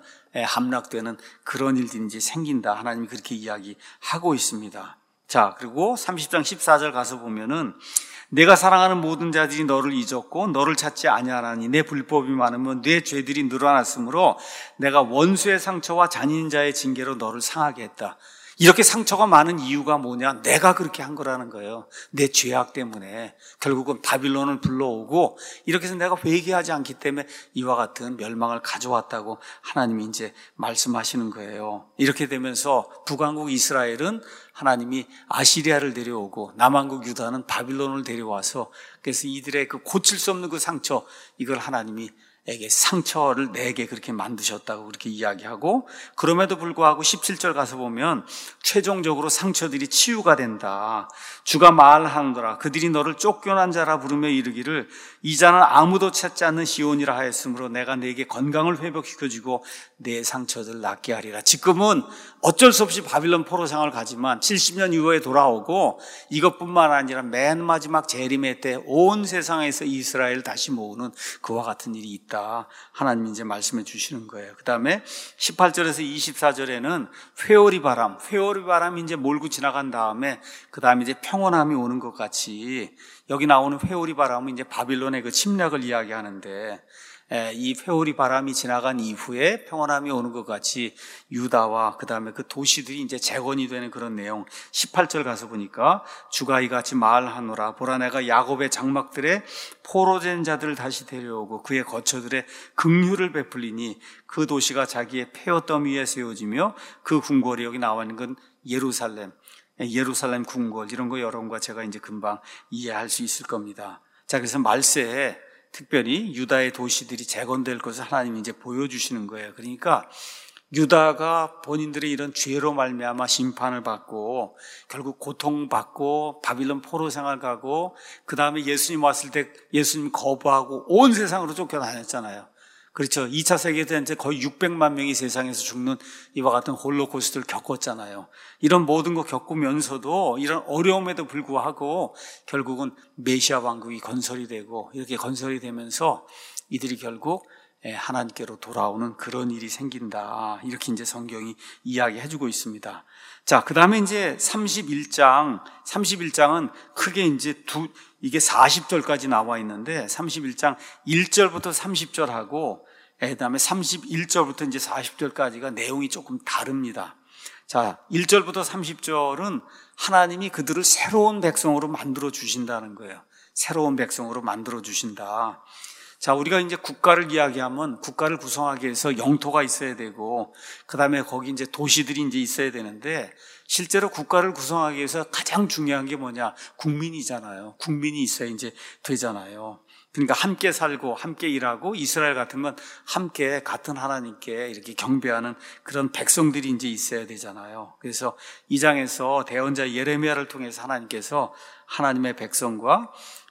함락되는 그런 일들이 이제 생긴다. 하나님이 그렇게 이야기하고 있습니다. 자, 그리고 삼십 장 십사 절 가서 보면은 내가 사랑하는 모든 자들이 너를 잊었고 너를 찾지 아니하나니 내 불법이 많으면 내 죄들이 늘어났으므로 내가 원수의 상처와 잔인자의 징계로 너를 상하게 했다. 이렇게 상처가 많은 이유가 뭐냐? 내가 그렇게 한 거라는 거예요. 내 죄악 때문에 결국은 바빌론을 불러오고 이렇게 해서 내가 회개하지 않기 때문에 이와 같은 멸망을 가져왔다고 하나님이 이제 말씀하시는 거예요. 이렇게 되면서 북왕국 이스라엘은 하나님이 아시리아를 데려오고 남왕국 유다는 바빌론을 데려와서 그래서 이들의 그 고칠 수 없는 그 상처 이걸 하나님이 에게 상처를 내게 그렇게 만드셨다고 그렇게 이야기하고 그럼에도 불구하고 십칠 절 가서 보면 최종적으로 상처들이 치유가 된다. 주가 말하노라. 그들이 너를 쫓겨난 자라 부르며 이르기를 이 자는 아무도 찾지 않는 시온이라 하였으므로 내가 네게 건강을 회복시켜주고 내 상처들을 낫게 하리라. 지금은 어쩔 수 없이 바빌론 포로 생활을 가지만 칠십 년 이후에 돌아오고 이것뿐만 아니라 맨 마지막 재림의 때 온 세상에서 이스라엘을 다시 모으는 그와 같은 일이 있다. 하나님이 이제 말씀해 주시는 거예요. 그 다음에 십팔 절에서 이십사 절에는 회오리 바람, 회오리 바람이 이제 몰고 지나간 다음에 그 다음에 이제 평온함이 오는 것 같이 여기 나오는 회오리 바람은 이제 바빌론의 그 침략을 이야기하는데 이 회오리 바람이 지나간 이후에 평온함이 오는 것 같이 유다와 그 다음에 그 도시들이 이제 재건이 되는 그런 내용. 십팔 절 가서 보니까 주가 이같이 말하노라. 보라 내가 야곱의 장막들에 포로된 자들을 다시 데려오고 그의 거처들에 긍휼을 베풀리니 그 도시가 자기의 폐허덤 위에 세워지며 그 궁궐이 여기 나와 있는 건 예루살렘, 예루살렘 궁궐 이런 거 여러분과 제가 이제 금방 이해할 수 있을 겁니다. 자, 그래서 말세에 특별히 유다의 도시들이 재건될 것을 하나님이 이제 보여주시는 거예요. 그러니까 유다가 본인들의 이런 죄로 말미암아 심판을 받고 결국 고통받고 바빌론 포로 생활 가고 그 다음에 예수님 왔을 때 예수님 거부하고 온 세상으로 쫓겨다녔잖아요. 그렇죠. 이 차 세계대전 거의 육백만 명이 세상에서 죽는 이와 같은 홀로코스트를 겪었잖아요. 이런 모든 거 겪으면서도 이런 어려움에도 불구하고 결국은 메시아 왕국이 건설이 되고 이렇게 건설이 되면서 이들이 결국 하나님께로 돌아오는 그런 일이 생긴다. 이렇게 이제 성경이 이야기해주고 있습니다. 자, 그 다음에 이제 삼십일 장, 삼십일 장은 크게 이제 두, 이게 사십 절까지 나와 있는데 삼십일 장 일 절부터 삼십 절하고 그 다음에 삼십일 절부터 이제 사십 절까지가 내용이 조금 다릅니다. 자, 일 절부터 삼십 절은 하나님이 그들을 새로운 백성으로 만들어 주신다는 거예요. 새로운 백성으로 만들어 주신다. 자, 우리가 이제 국가를 이야기하면 국가를 구성하기 위해서 영토가 있어야 되고, 그 다음에 거기 이제 도시들이 이제 있어야 되는데, 실제로 국가를 구성하기 위해서 가장 중요한 게 뭐냐? 국민이잖아요. 국민이 있어야 이제 되잖아요. 그러니까 함께 살고 함께 일하고 이스라엘 같으면 함께 같은 하나님께 이렇게 경배하는 그런 백성들이 이제 있어야 되잖아요. 그래서 이 장에서 대언자 예레미야를 통해서 하나님께서 하나님의 백성과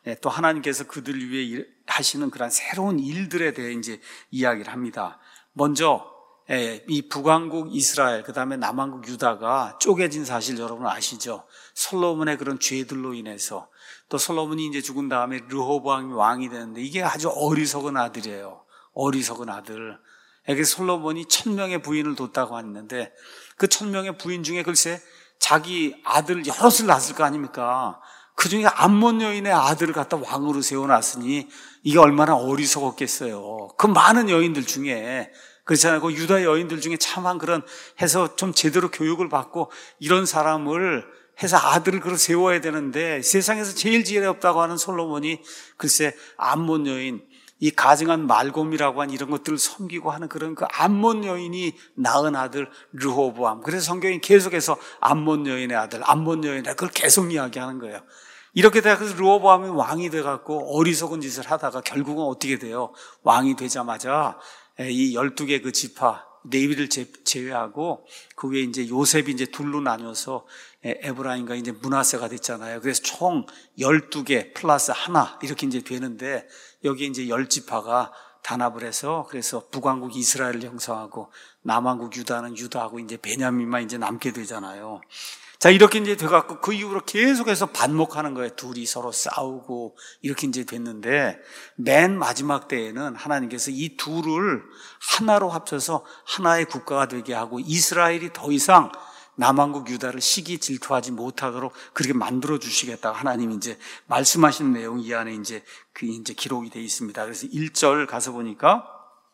또 하나님께서 그들 위해 하시는 그런 새로운 일들에 대해 이제 이야기를 합니다. 먼저 이 북왕국 이스라엘, 그 다음에 남왕국 유다가 쪼개진 사실 여러분 아시죠? 솔로몬의 그런 죄들로 인해서, 또 솔로몬이 이제 죽은 다음에 르호보암이 왕이 되는데 이게 아주 어리석은 아들이에요. 어리석은 아들. 그래서 솔로몬이 천 명의 부인을 뒀다고 했는데 그 천 명의 부인 중에 글쎄 자기 아들 여럿을 낳았을 거 아닙니까? 그 중에 암몬 여인의 아들을 갖다 왕으로 세워놨으니 이게 얼마나 어리석었겠어요. 그 많은 여인들 중에, 그렇잖아요. 그 유다 여인들 중에 참한 그런 해서 좀 제대로 교육을 받고 이런 사람을 해서 아들을 그걸 세워야 되는데 세상에서 제일 지혜롭다고 없다고 하는 솔로몬이 글쎄 암몬 여인, 이 가증한 말곰이라고 한 이런 것들을 섬기고 하는 그런 그 암몬 여인이 낳은 아들 르호보암. 그래서 성경이 계속해서 암몬 여인의 아들, 암몬 여인의 아들, 그걸 계속 이야기하는 거예요. 이렇게 돼서 르호보암이 왕이 돼갖고 어리석은 짓을 하다가 결국은 어떻게 돼요? 왕이 되자마자 이 열두 개 그 지파, 레위를 제외하고 그 위에 이제 요셉이 이제 둘로 나뉘어서 에브라임과 이제 므낫세가 됐잖아요. 그래서 총 열두 개 플러스 하나 이렇게 이제 되는데 여기에 이제 열 지파가 단합을 해서 그래서 북왕국 이스라엘을 형성하고 남왕국 유다는 유다하고 이제 베냐민만 이제 남게 되잖아요. 자, 이렇게 이제 돼갖고 그 이후로 계속해서 반목하는 거예요. 둘이 서로 싸우고 이렇게 이제 됐는데 맨 마지막 때에는 하나님께서 이 둘을 하나로 합쳐서 하나의 국가가 되게 하고 이스라엘이 더 이상 남왕국 유다를 시기 질투하지 못하도록 그렇게 만들어 주시겠다고 하나님이 이제 말씀하신 내용이 이 안에 이제 그 이제 기록이 되어 있습니다. 그래서 일 절 가서 보니까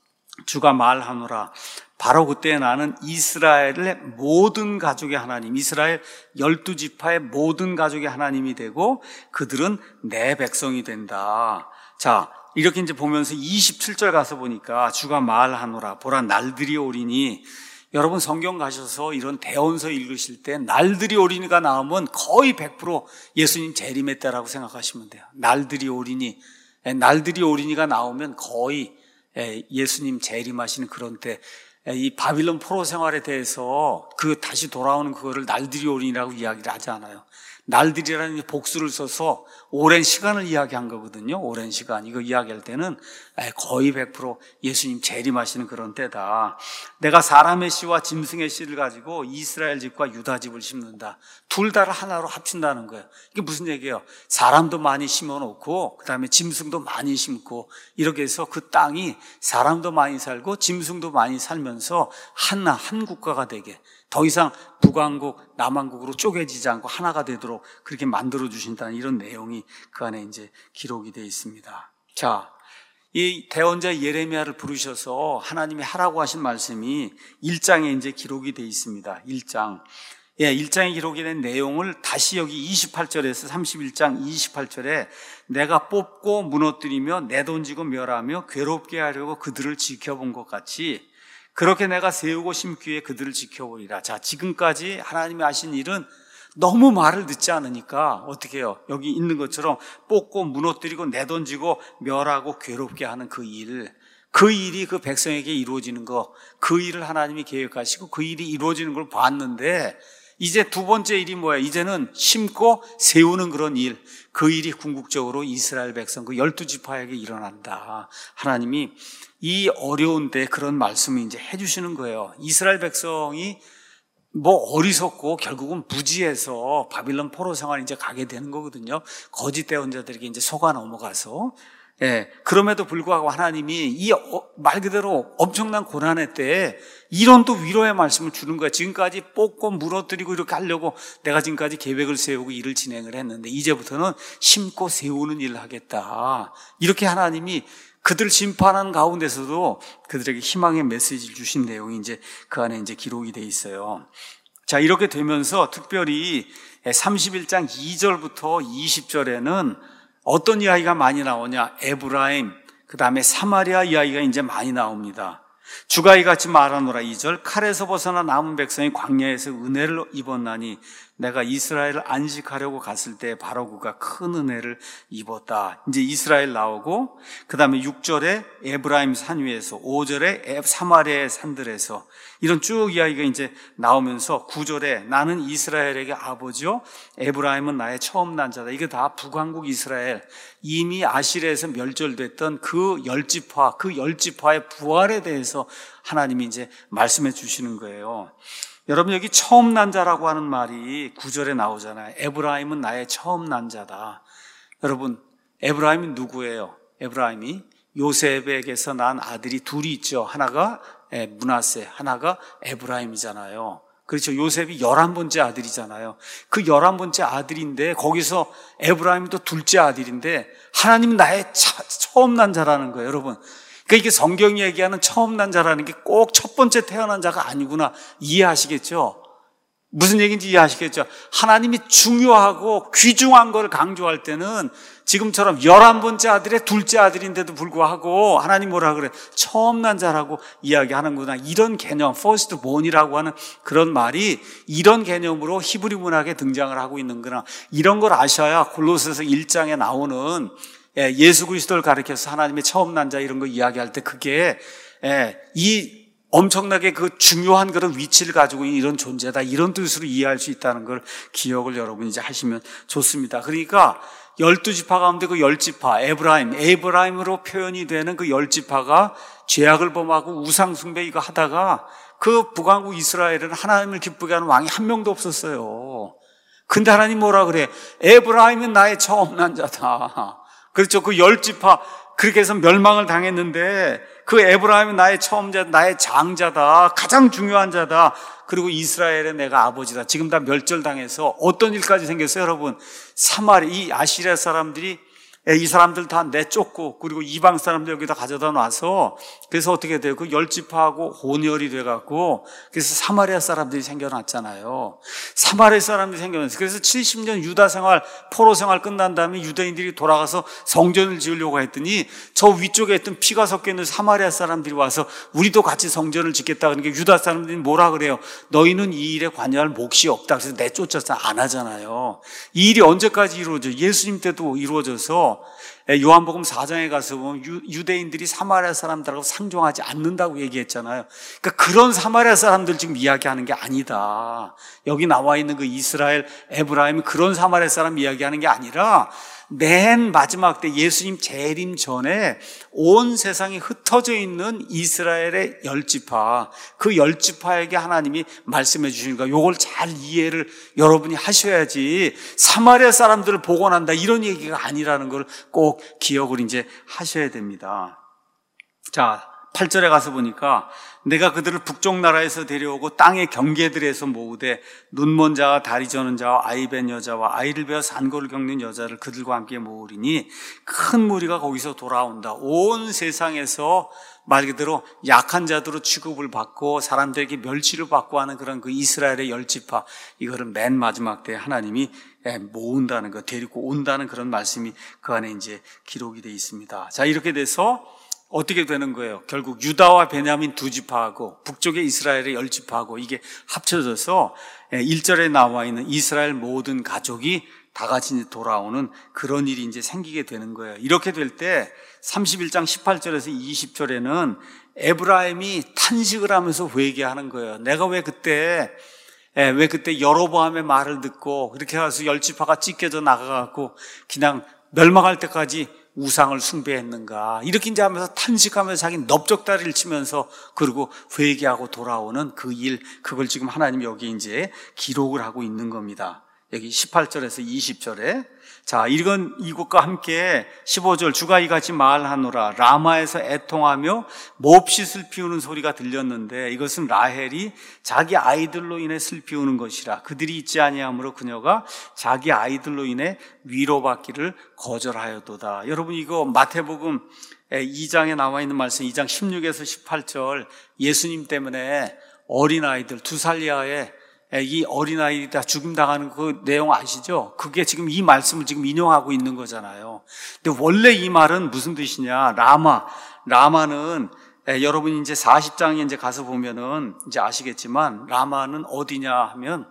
주가 말하노라. 바로 그때 나는 이스라엘의 모든 가족의 하나님, 이스라엘 열두 지파의 모든 가족의 하나님이 되고 그들은 내 백성이 된다. 자, 이렇게 이제 보면서 이십칠 절 가서 보니까 주가 말하노라. 보라 날들이 오리니, 여러분 성경 가셔서 이런 대언서 읽으실 때 날들이 오리니가 나오면 거의 백 퍼센트 예수님 재림의 때라고 생각하시면 돼요. 날들이 오리니, 날들이 오리니가 나오면 거의 예수님 재림하시는 그런 때, 이 바빌론 포로 생활에 대해서 그 다시 돌아오는 그거를 날들이 오리니라고 이야기를 하지 않아요. 날들이라는 복수를 써서 오랜 시간을 이야기한 거거든요. 오랜 시간. 이거 이야기할 때는 거의 백 퍼센트 예수님 재림하시는 그런 때다. 내가 사람의 씨와 짐승의 씨를 가지고 이스라엘 집과 유다 집을 심는다. 둘 다를 하나로 합친다는 거예요. 이게 무슨 얘기예요? 사람도 많이 심어놓고 그 다음에 짐승도 많이 심고 이렇게 해서 그 땅이 사람도 많이 살고 짐승도 많이 살면서 하나, 한 국가가 되게, 더 이상 북왕국, 남왕국으로 쪼개지지 않고 하나가 되도록 그렇게 만들어 주신다는 이런 내용이 그 안에 이제 기록이 되어 있습니다. 자, 이 대언자 예레미야를 부르셔서 하나님이 하라고 하신 말씀이 일 장에 이제 기록이 되어 있습니다. 일 장. 예, 일 장에 기록이 된 내용을 다시 여기 이십팔 절에서 삼십일 장 이십팔 절에 내가 뽑고 무너뜨리며 내던지고 멸하며 괴롭게 하려고 그들을 지켜본 것 같이 그렇게 내가 세우고 심기에 그들을 지켜보리라. 자, 지금까지 하나님이 하신 일은 너무 말을 듣지 않으니까 어떻게 해요? 여기 있는 것처럼 뽑고 무너뜨리고 내던지고 멸하고 괴롭게 하는 그 일, 그 일이 그 백성에게 이루어지는 거, 그 일을 하나님이 계획하시고 그 일이 이루어지는 걸 봤는데 이제 두 번째 일이 뭐예요? 이제는 심고 세우는 그런 일, 그 일이 궁극적으로 이스라엘 백성 그 열두 지파에게 일어난다. 하나님이 이 어려운 때 그런 말씀을 이제 해주시는 거예요. 이스라엘 백성이 뭐 어리석고 결국은 무지해서 바빌론 포로 생활 이제 가게 되는 거거든요. 거짓 대언자들에게 이제 속아 넘어가서. 예, 그럼에도 불구하고 하나님이 이 말 그대로 엄청난 고난의 때에 이런 또 위로의 말씀을 주는 거예요. 지금까지 뽑고 무너뜨리고 이렇게 하려고 내가 지금까지 계획을 세우고 일을 진행을 했는데 이제부터는 심고 세우는 일을 하겠다. 이렇게 하나님이 그들 심판하는 가운데서도 그들에게 희망의 메시지를 주신 내용이 이제 그 안에 이제 기록이 돼 있어요. 자, 이렇게 되면서 특별히 삼십일 장 이 절부터 이십 절에는 어떤 이야기가 많이 나오냐? 에브라임, 그 다음에 사마리아 이야기가 이제 많이 나옵니다. 주가 이같이 말하노라. 이 절 칼에서 벗어나 남은 백성이 광야에서 은혜를 입었나니 내가 이스라엘을 안식하려고 갔을 때 바로 그가 큰 은혜를 입었다. 이제 이스라엘 나오고, 그 다음에 육 절에 에브라임 산 위에서, 오 절에 사마리아의 산들에서, 이런 쭉 이야기가 이제 나오면서 구 절에 나는 이스라엘에게 아버지요, 에브라임은 나의 처음 난 자다. 이게 다 북왕국 이스라엘, 이미 아시리아에서 멸절됐던 그 열지파, 그 열지파의 부활에 대해서 하나님이 이제 말씀해 주시는 거예요. 여러분, 여기 처음 난 자라고 하는 말이 구 절에 나오잖아요. 에브라임은 나의 처음 난 자다. 여러분, 에브라임이 누구예요? 에브라임이 요셉에게서 난 아들이 둘이 있죠. 하나가 므낫세, 하나가 에브라임이잖아요. 그렇죠. 요셉이 열한 번째 아들이잖아요. 그 열한 번째 아들인데 거기서 에브라임이 또 둘째 아들인데 하나님은 나의 차, 처음 난 자라는 거예요, 여러분. 그러니까 이게 성경이 얘기하는 처음 난 자라는 게 꼭 첫 번째 태어난 자가 아니구나. 이해하시겠죠? 무슨 얘기인지 이해하시겠죠? 하나님이 중요하고 귀중한 걸 강조할 때는 지금처럼 열한 번째 아들의 둘째 아들인데도 불구하고 하나님 뭐라 그래? 처음 난 자라고 이야기하는구나. 이런 개념, first born이라고 하는 그런 말이 이런 개념으로 히브리 문학에 등장을 하고 있는구나. 이런 걸 아셔야 골로새서 일 장에 나오는 예수 그리스도를 가리켜서 하나님의 처음 난 자 이런 거 이야기할 때 그게 이 엄청나게 그 중요한 그런 위치를 가지고 있는 이런 존재다, 이런 뜻으로 이해할 수 있다는 걸 기억을 여러분이 이제 하시면 좋습니다. 그러니까 열두 지파 가운데 그 열 지파, 에브라임, 에브라임으로 표현이 되는 그 열 지파가 죄악을 범하고 우상숭배 이거 하다가 그 북왕국 이스라엘은 하나님을 기쁘게 하는 왕이 한 명도 없었어요. 근데 하나님 뭐라 그래? 에브라임은 나의 처음 난 자다. 그렇죠. 그 열 지파, 그렇게 해서 멸망을 당했는데 그 에브라임은 나의 처음자, 나의 장자다, 가장 중요한 자다. 그리고 이스라엘의 내가 아버지다. 지금 다 멸절당해서 어떤 일까지 생겼어요, 여러분? 사마리, 이 아시리아 사람들이 이 사람들 다 내쫓고 그리고 이방 사람들 여기다 가져다 놔서 그래서 어떻게 돼요? 그 열지파하고 혼혈이 돼갖고 그래서 사마리아 사람들이 생겨났잖아요. 사마리아 사람들이 생겨났어요. 그래서 칠십 년 유다 생활, 포로 생활 끝난 다음에 유대인들이 돌아가서 성전을 지으려고 했더니 저 위쪽에 있던 피가 섞여 있는 사마리아 사람들이 와서 우리도 같이 성전을 짓겠다. 그러니까 유다 사람들이 뭐라 그래요? 너희는 이 일에 관여할 몫이 없다. 그래서 내쫓아서 안 하잖아요. 이 일이 언제까지 이루어져요? 예수님 때도 이루어져서 요한복음 사 장에 가서 보면 유대인들이 사마리아 사람들하고 상종하지 않는다고 얘기했잖아요. 그러니까 그런 사마리아 사람들 지금 이야기하는 게 아니다. 여기 나와 있는 그 이스라엘, 에브라임이 그런 사마리아 사람 이야기하는 게 아니라 맨 마지막 때 예수님 재림 전에 온 세상에 흩어져 있는 이스라엘의 열 지파, 그 열 지파에게 하나님이 말씀해 주시는 거예요. 이걸 잘 이해를 여러분이 하셔야지 사마리아 사람들을 복원한다 이런 얘기가 아니라는 걸 꼭 기억을 이제 하셔야 됩니다. 자, 팔 절에 가서 보니까 내가 그들을 북쪽 나라에서 데려오고 땅의 경계들에서 모으되 눈먼 자와 다리 저는 자와 아이 뵌 여자와 아이를 베어 산고를 겪는 여자를 그들과 함께 모으리니 큰 무리가 거기서 돌아온다. 온 세상에서 말 그대로 약한 자들로 취급을 받고 사람들에게 멸치를 받고 하는 그런 그 이스라엘의 열 지파, 이거를 맨 마지막 때 하나님이 모은다는 거, 데리고 온다는 그런 말씀이 그 안에 이제 기록이 되어 있습니다. 자, 이렇게 돼서 어떻게 되는 거예요? 결국 유다와 베냐민 두 지파하고 북쪽의 이스라엘의 열 지파하고 이게 합쳐져서 일 절에 나와 있는 이스라엘 모든 가족이 다 같이 돌아오는 그런 일이 이제 생기게 되는 거예요. 이렇게 될 때 삼십일 장 십팔 절에서 이십 절에는 에브라임이 탄식을 하면서 회개하는 거예요. 내가 왜 그때 왜 그때 여로보암의 말을 듣고 그렇게 해서 열 지파가 찢겨져 나가갖고 그냥 멸망할 때까지 우상을 숭배했는가, 이렇게 이제 하면서 탄식하면서 자기 넓적다리를 치면서 그리고 회개하고 돌아오는 그 일, 그걸 지금 하나님이 여기 이제 기록을 하고 있는 겁니다. 여기 십팔 절에서 이십 절에 자, 이건 이것과 함께 십오 절 주가 이같이 말하노라 라마에서 애통하며 몹시 슬피우는 소리가 들렸는데 이것은 라헬이 자기 아이들로 인해 슬피우는 것이라 그들이 있지 아니하므로 그녀가 자기 아이들로 인해 위로받기를 거절하였도다. 여러분, 이거 마태복음 이 장에 나와 있는 말씀 이 장 십육에서 십팔 절 예수님 때문에 어린아이들 두 살 이하의 이 어린아이들이 다 죽임당하는 그 내용 아시죠? 그게 지금 이 말씀을 지금 인용하고 있는 거잖아요. 근데 원래 이 말은 무슨 뜻이냐? 라마. 라마는 에, 여러분이 이제 사십 장에 이제 가서 보면은 이제 아시겠지만 라마는 어디냐 하면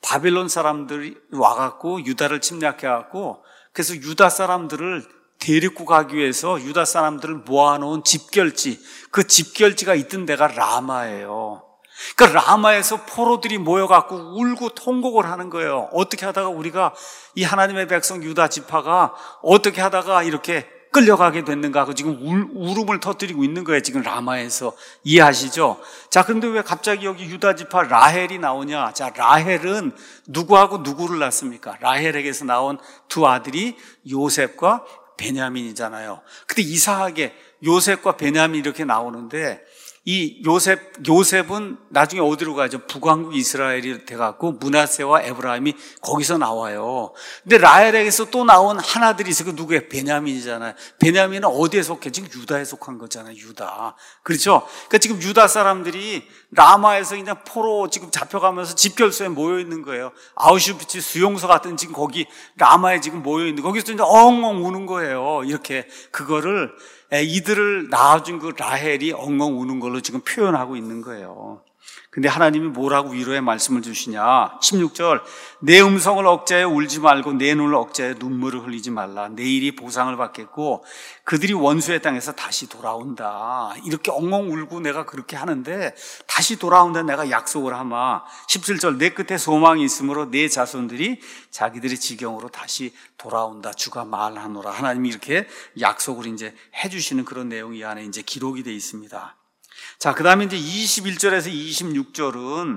바벨론 사람들이 와갖고 유다를 침략해갖고 그래서 유다 사람들을 데리고 가기 위해서 유다 사람들을 모아놓은 집결지, 그 집결지가 있던 데가 라마예요. 그러니까 라마에서 포로들이 모여갖고 울고 통곡을 하는 거예요. 어떻게 하다가 우리가 이 하나님의 백성 유다 지파가 어떻게 하다가 이렇게 끌려가게 됐는가 하고 지금 울, 울음을 터뜨리고 있는 거예요. 지금 라마에서. 이해하시죠? 자, 그런데 왜 갑자기 여기 유다 지파 라헬이 나오냐? 자, 라헬은 누구하고 누구를 낳습니까? 라헬에게서 나온 두 아들이 요셉과 베냐민이잖아요. 근데 이상하게 요셉과 베냐민이 이렇게 나오는데 이 요셉, 요셉은 나중에 어디로 가죠? 북왕국 이스라엘이 돼갖고 므낫세와 에브라임이 거기서 나와요. 근데 라헬에게서 또 나온 하나들이 있어. 그 누구예요? 베냐민이잖아요. 베냐민은 어디에 속해? 지금 유다에 속한 거잖아요. 유다. 그렇죠? 그러니까 지금 유다 사람들이 라마에서 그냥 포로 지금 잡혀가면서 집결소에 모여 있는 거예요. 아우슈비츠 수용소 같은 지금 거기 라마에 지금 모여 있는 거기서 이제 엉엉 우는 거예요. 이렇게 그거를 이들을 낳아준 그 라헬이 엉엉 우는 걸로 지금 표현하고 있는 거예요. 근데 하나님이 뭐라고 위로의 말씀을 주시냐? 십육 절, 내 음성을 억제하여 울지 말고 내 눈을 억제하여 눈물을 흘리지 말라. 내일이 보상을 받겠고 그들이 원수의 땅에서 다시 돌아온다. 이렇게 엉엉 울고 내가 그렇게 하는데 다시 돌아온다 내가 약속을 하마. 십칠 절, 내 끝에 소망이 있으므로 내 자손들이 자기들의 지경으로 다시 돌아온다. 주가 말하노라. 하나님이 이렇게 약속을 이제 해주시는 그런 내용이 이 안에 이제 기록이 되어 있습니다. 자, 그 다음에 이제 이십일 절에서 이십육 절은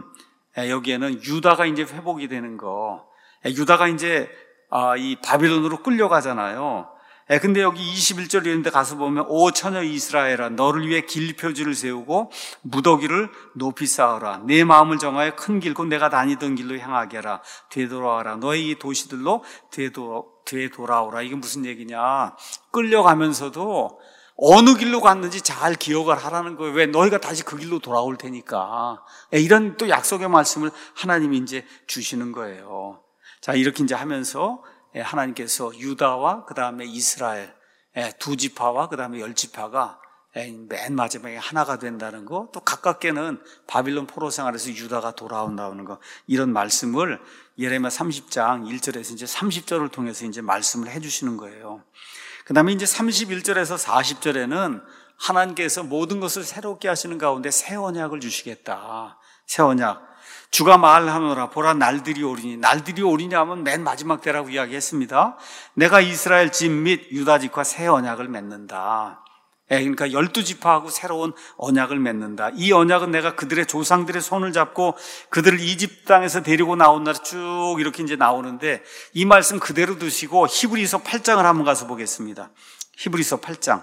여기에는 유다가 이제 회복이 되는 거. 유다가 이제 이 바빌론으로 끌려가잖아요. 근데 여기 이십일 절 이런 데 가서 보면 오 처녀 이스라엘아 너를 위해 길표지를 세우고 무더기를 높이 쌓으라. 내 마음을 정하여 큰 길고 내가 다니던 길로 향하게 하라. 되돌아와라. 너의 이 도시들로 되돌아, 되돌아오라. 이게 무슨 얘기냐? 끌려가면서도 어느 길로 갔는지 잘 기억을 하라는 거예요. 왜? 너희가 다시 그 길로 돌아올 테니까. 이런 또 약속의 말씀을 하나님이 이제 주시는 거예요. 자, 이렇게 이제 하면서 하나님께서 유다와 그 다음에 이스라엘 두 지파와 그 다음에 열 지파가 맨 마지막에 하나가 된다는 거, 또 가깝게는 바빌론 포로 생활에서 유다가 돌아온다는 거, 이런 말씀을 예레미야 삼십 장 일 절에서 이제 삼십 절을 통해서 이제 말씀을 해주시는 거예요. 그 다음에 이제 삼십일 절에서 사십 절에는 하나님께서 모든 것을 새롭게 하시는 가운데 새 언약을 주시겠다. 새 언약. 주가 말하노라. 보라 날들이 오리니. 날들이 오리니 하면 맨 마지막 때라고 이야기했습니다. 내가 이스라엘 집 및 유다 집과 새 언약을 맺는다. 그러니까 열두 지파하고 새로운 언약을 맺는다. 이 언약은 내가 그들의 조상들의 손을 잡고 그들을 이집 땅에서 데리고 나온 날 쭉 이렇게 이제 나오는데 이 말씀 그대로 두시고 히브리서 팔 장을 한번 가서 보겠습니다. 히브리서 팔 장.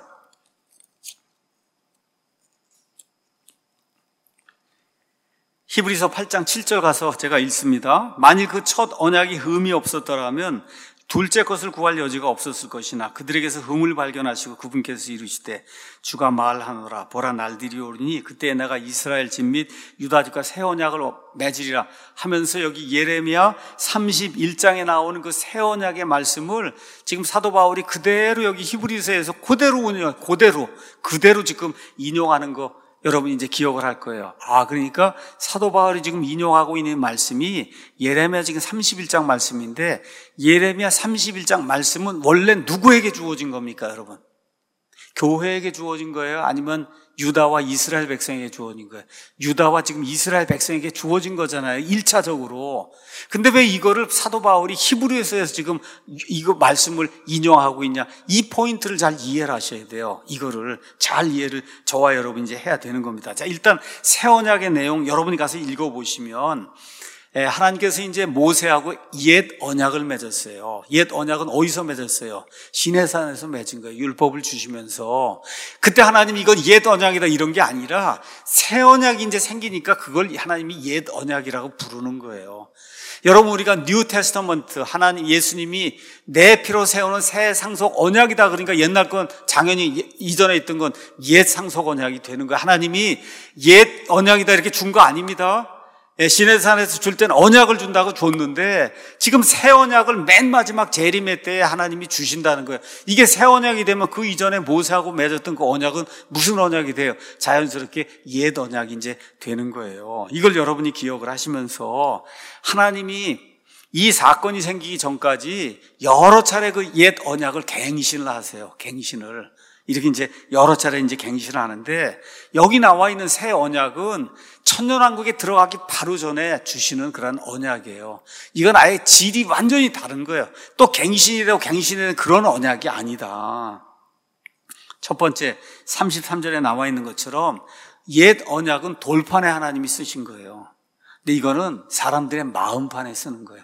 히브리서 팔 장 칠 절 가서 제가 읽습니다. 만일 그 첫 언약이 흠이 없었더라면 둘째 것을 구할 여지가 없었을 것이나 그들에게서 흠을 발견하시고 그분께서 이르시되 주가 말하노라. 보라 날들이 오리니 그때 내가 이스라엘 집 및 유다 집과 새 언약을 맺으리라 하면서 여기 예레미야 삼십일 장에 나오는 그 새 언약의 말씀을 지금 사도 바울이 그대로 여기 히브리서에서 그대로 그대로 그대로 지금 인용하는 거 여러분 이제 기억을 할 거예요. 아, 그러니까 사도 바울이 지금 인용하고 있는 말씀이 예레미야 지금 삼십일 장 말씀인데 예레미야 삼십일 장 말씀은 원래 누구에게 주어진 겁니까, 여러분? 교회에게 주어진 거예요? 아니면 유다와 이스라엘 백성에게 주어진 거예요? 유다와 지금 이스라엘 백성에게 주어진 거잖아요, 일 차적으로. 근데 왜 이거를 사도 바울이 히브리서에서 지금 이거 말씀을 인용하고 있냐? 이 포인트를 잘 이해를 하셔야 돼요. 이거를 잘 이해를 저와 여러분이 이제 해야 되는 겁니다. 자, 일단 새 언약의 내용 여러분이 가서 읽어보시면 하나님께서 이제 모세하고 옛 언약을 맺었어요. 옛 언약은 어디서 맺었어요? 시내산에서 맺은 거예요. 율법을 주시면서. 그때 하나님이 이건 옛 언약이다 이런 게 아니라 새 언약이 이제 생기니까 그걸 하나님이 옛 언약이라고 부르는 거예요. 여러분, 우리가 뉴 테스터먼트, 하나님 예수님이 내 피로 세우는 새 상속 언약이다 그러니까 옛날 건 당연히 이전에 있던 건 옛 상속 언약이 되는 거예요. 하나님이 옛 언약이다 이렇게 준 거 아닙니다. 시내산에서 줄 때는 언약을 준다고 줬는데 지금 새 언약을 맨 마지막 재림의 때에 하나님이 주신다는 거예요. 이게 새 언약이 되면 그 이전에 모세하고 맺었던 그 언약은 무슨 언약이 돼요? 자연스럽게 옛 언약이 이제 되는 거예요. 이걸 여러분이 기억을 하시면서 하나님이 이 사건이 생기기 전까지 여러 차례 그 옛 언약을 갱신을 하세요. 갱신을. 이렇게 이제 여러 차례 이제 갱신을 하는데 여기 나와 있는 새 언약은 천년왕국에 들어가기 바로 전에 주시는 그런 언약이에요. 이건 아예 질이 완전히 다른 거예요. 또 갱신이라고 갱신이라는 그런 언약이 아니다. 첫 번째 삼십삼 절에 나와 있는 것처럼 옛 언약은 돌판에 하나님이 쓰신 거예요. 근데 이거는 사람들의 마음판에 쓰는 거예요.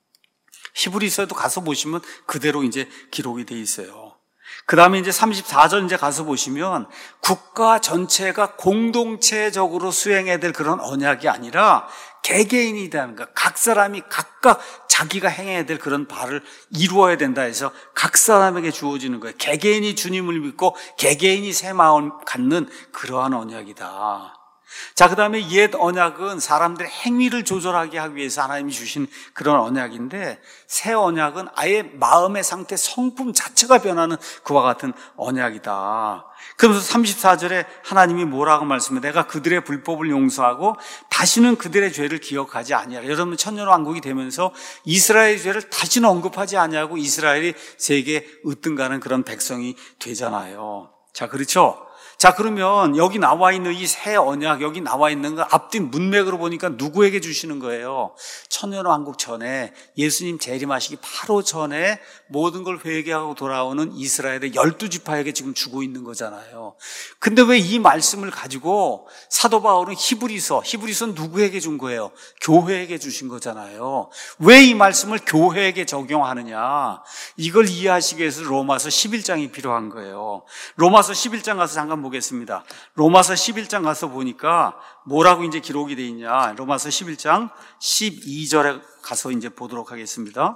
히브리서에도 가서 보시면 그대로 이제 기록이 돼 있어요. 그 다음에 이제 삼십사 절 이제 가서 보시면 국가 전체가 공동체적으로 수행해야 될 그런 언약이 아니라 개개인이 되는 거야. 각 사람이 각각 자기가 행해야 될 그런 바를 이루어야 된다 해서 각 사람에게 주어지는 거예요. 개개인이 주님을 믿고 개개인이 새 마음 갖는 그러한 언약이다. 자, 그 다음에 옛 언약은 사람들의 행위를 조절하게 하기 위해서 하나님이 주신 그런 언약인데 새 언약은 아예 마음의 상태, 성품 자체가 변하는 그와 같은 언약이다. 그러면서 삼십사 절에 하나님이 뭐라고 말씀해? 내가 그들의 불법을 용서하고 다시는 그들의 죄를 기억하지 아니하라. 여러분 천년왕국이 되면서 이스라엘의 죄를 다시는 언급하지 아니하고 이스라엘이 세계에 으뜸가는 그런 백성이 되잖아요. 자, 그렇죠? 자, 그러면 여기 나와 있는 이 새 언약, 여기 나와 있는 거 앞뒤 문맥으로 보니까 누구에게 주시는 거예요? 천년왕국 전에 예수님 재림하시기 바로 전에 모든 걸 회개하고 돌아오는 이스라엘의 열두 지파에게 지금 주고 있는 거잖아요. 근데 왜 이 말씀을 가지고 사도 바울은 히브리서, 히브리서는 누구에게 준 거예요? 교회에게 주신 거잖아요. 왜 이 말씀을 교회에게 적용하느냐? 이걸 이해하시기 위해서 로마서 십일 장이 필요한 거예요. 로마서 십일 장 가서 잠깐 보겠습니다. 로마서 십일 장 가서 보니까 뭐라고 이제 기록이 되어 있냐? 로마서 십일 장 십이 절에 가서 이제 보도록 하겠습니다.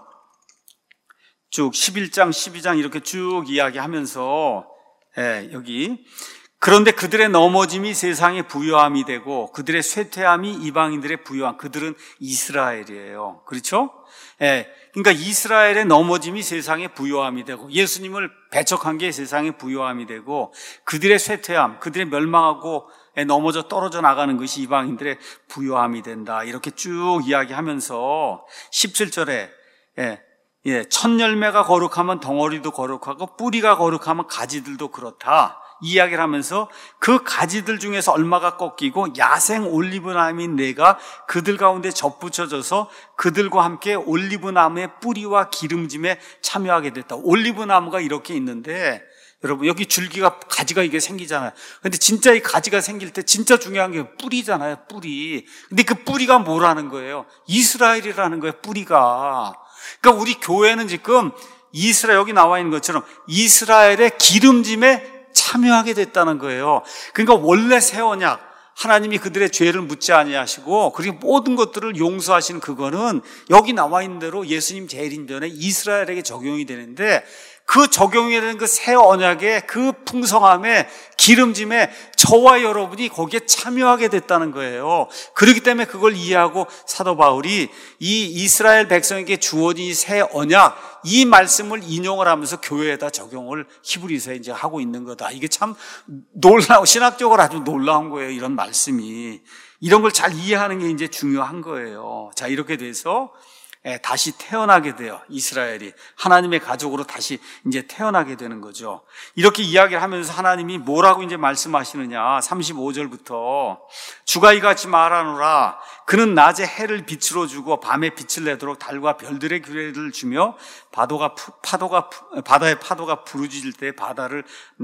쭉 십일 장, 십이 장 이렇게 쭉 이야기하면서 예, 여기 그런데 그들의 넘어짐이 세상의 부요함이 되고 그들의 쇠퇴함이 이방인들의 부요함. 그들은 이스라엘이에요. 그렇죠? 예, 그러니까 이스라엘의 넘어짐이 세상의 부요함이 되고 예수님을 배척한 게 세상의 부요함이 되고 그들의 쇠퇴함, 그들의 멸망하고 넘어져 떨어져 나가는 것이 이방인들의 부요함이 된다. 이렇게 쭉 이야기하면서 십칠 절에 예, 예, 첫 열매가 거룩하면 덩어리도 거룩하고 뿌리가 거룩하면 가지들도 그렇다. 이 이야기를 하면서 그 가지들 중에서 얼마가 꺾이고 야생 올리브나무인 내가 그들 가운데 접붙여져서 그들과 함께 올리브나무의 뿌리와 기름짐에 참여하게 됐다. 올리브나무가 이렇게 있는데 여러분 여기 줄기가 가지가 이게 생기잖아요. 근데 진짜 이 가지가 생길 때 진짜 중요한 게 뿌리잖아요. 뿌리. 근데 그 뿌리가 뭐라는 거예요? 이스라엘이라는 거예요. 뿌리가. 그러니까 우리 교회는 지금 이스라엘 여기 나와 있는 것처럼 이스라엘의 기름짐에 참여하게 됐다는 거예요. 그러니까 원래 새 언약 하나님이 그들의 죄를 묻지 아니하시고 그리고 모든 것들을 용서하시는 그거는 여기 나와 있는 대로 예수님 재림 전에 이스라엘에게 적용이 되는데 그 적용이 되는 그 새 언약의 그 풍성함에 기름짐에 저와 여러분이 거기에 참여하게 됐다는 거예요. 그렇기 때문에 그걸 이해하고 사도 바울이 이 이스라엘 백성에게 주어진 새 언약 이 말씀을 인용을 하면서 교회에다 적용을 히브리서에 이제 하고 있는 거다. 이게 참 놀라워 신학적으로 아주 놀라운 거예요. 이런 말씀이 이런 걸 잘 이해하는 게 이제 중요한 거예요. 자, 이렇게 돼서 다시 태어나게 돼요. 이스라엘이 하나님의 가족으로 다시 이제 태어나게 되는 거죠. 이렇게 이야기를 하면서 하나님이 뭐라고 이제 말씀하시느냐? 삼십오 절부터 주가 이같이 말하노라. 그는 낮에 해를 빛으로 주고 밤에 빛을 내도록 달과 별들의 규례를 주며 파도가 파도가 바다의 파도가 부르짖을 때 바다를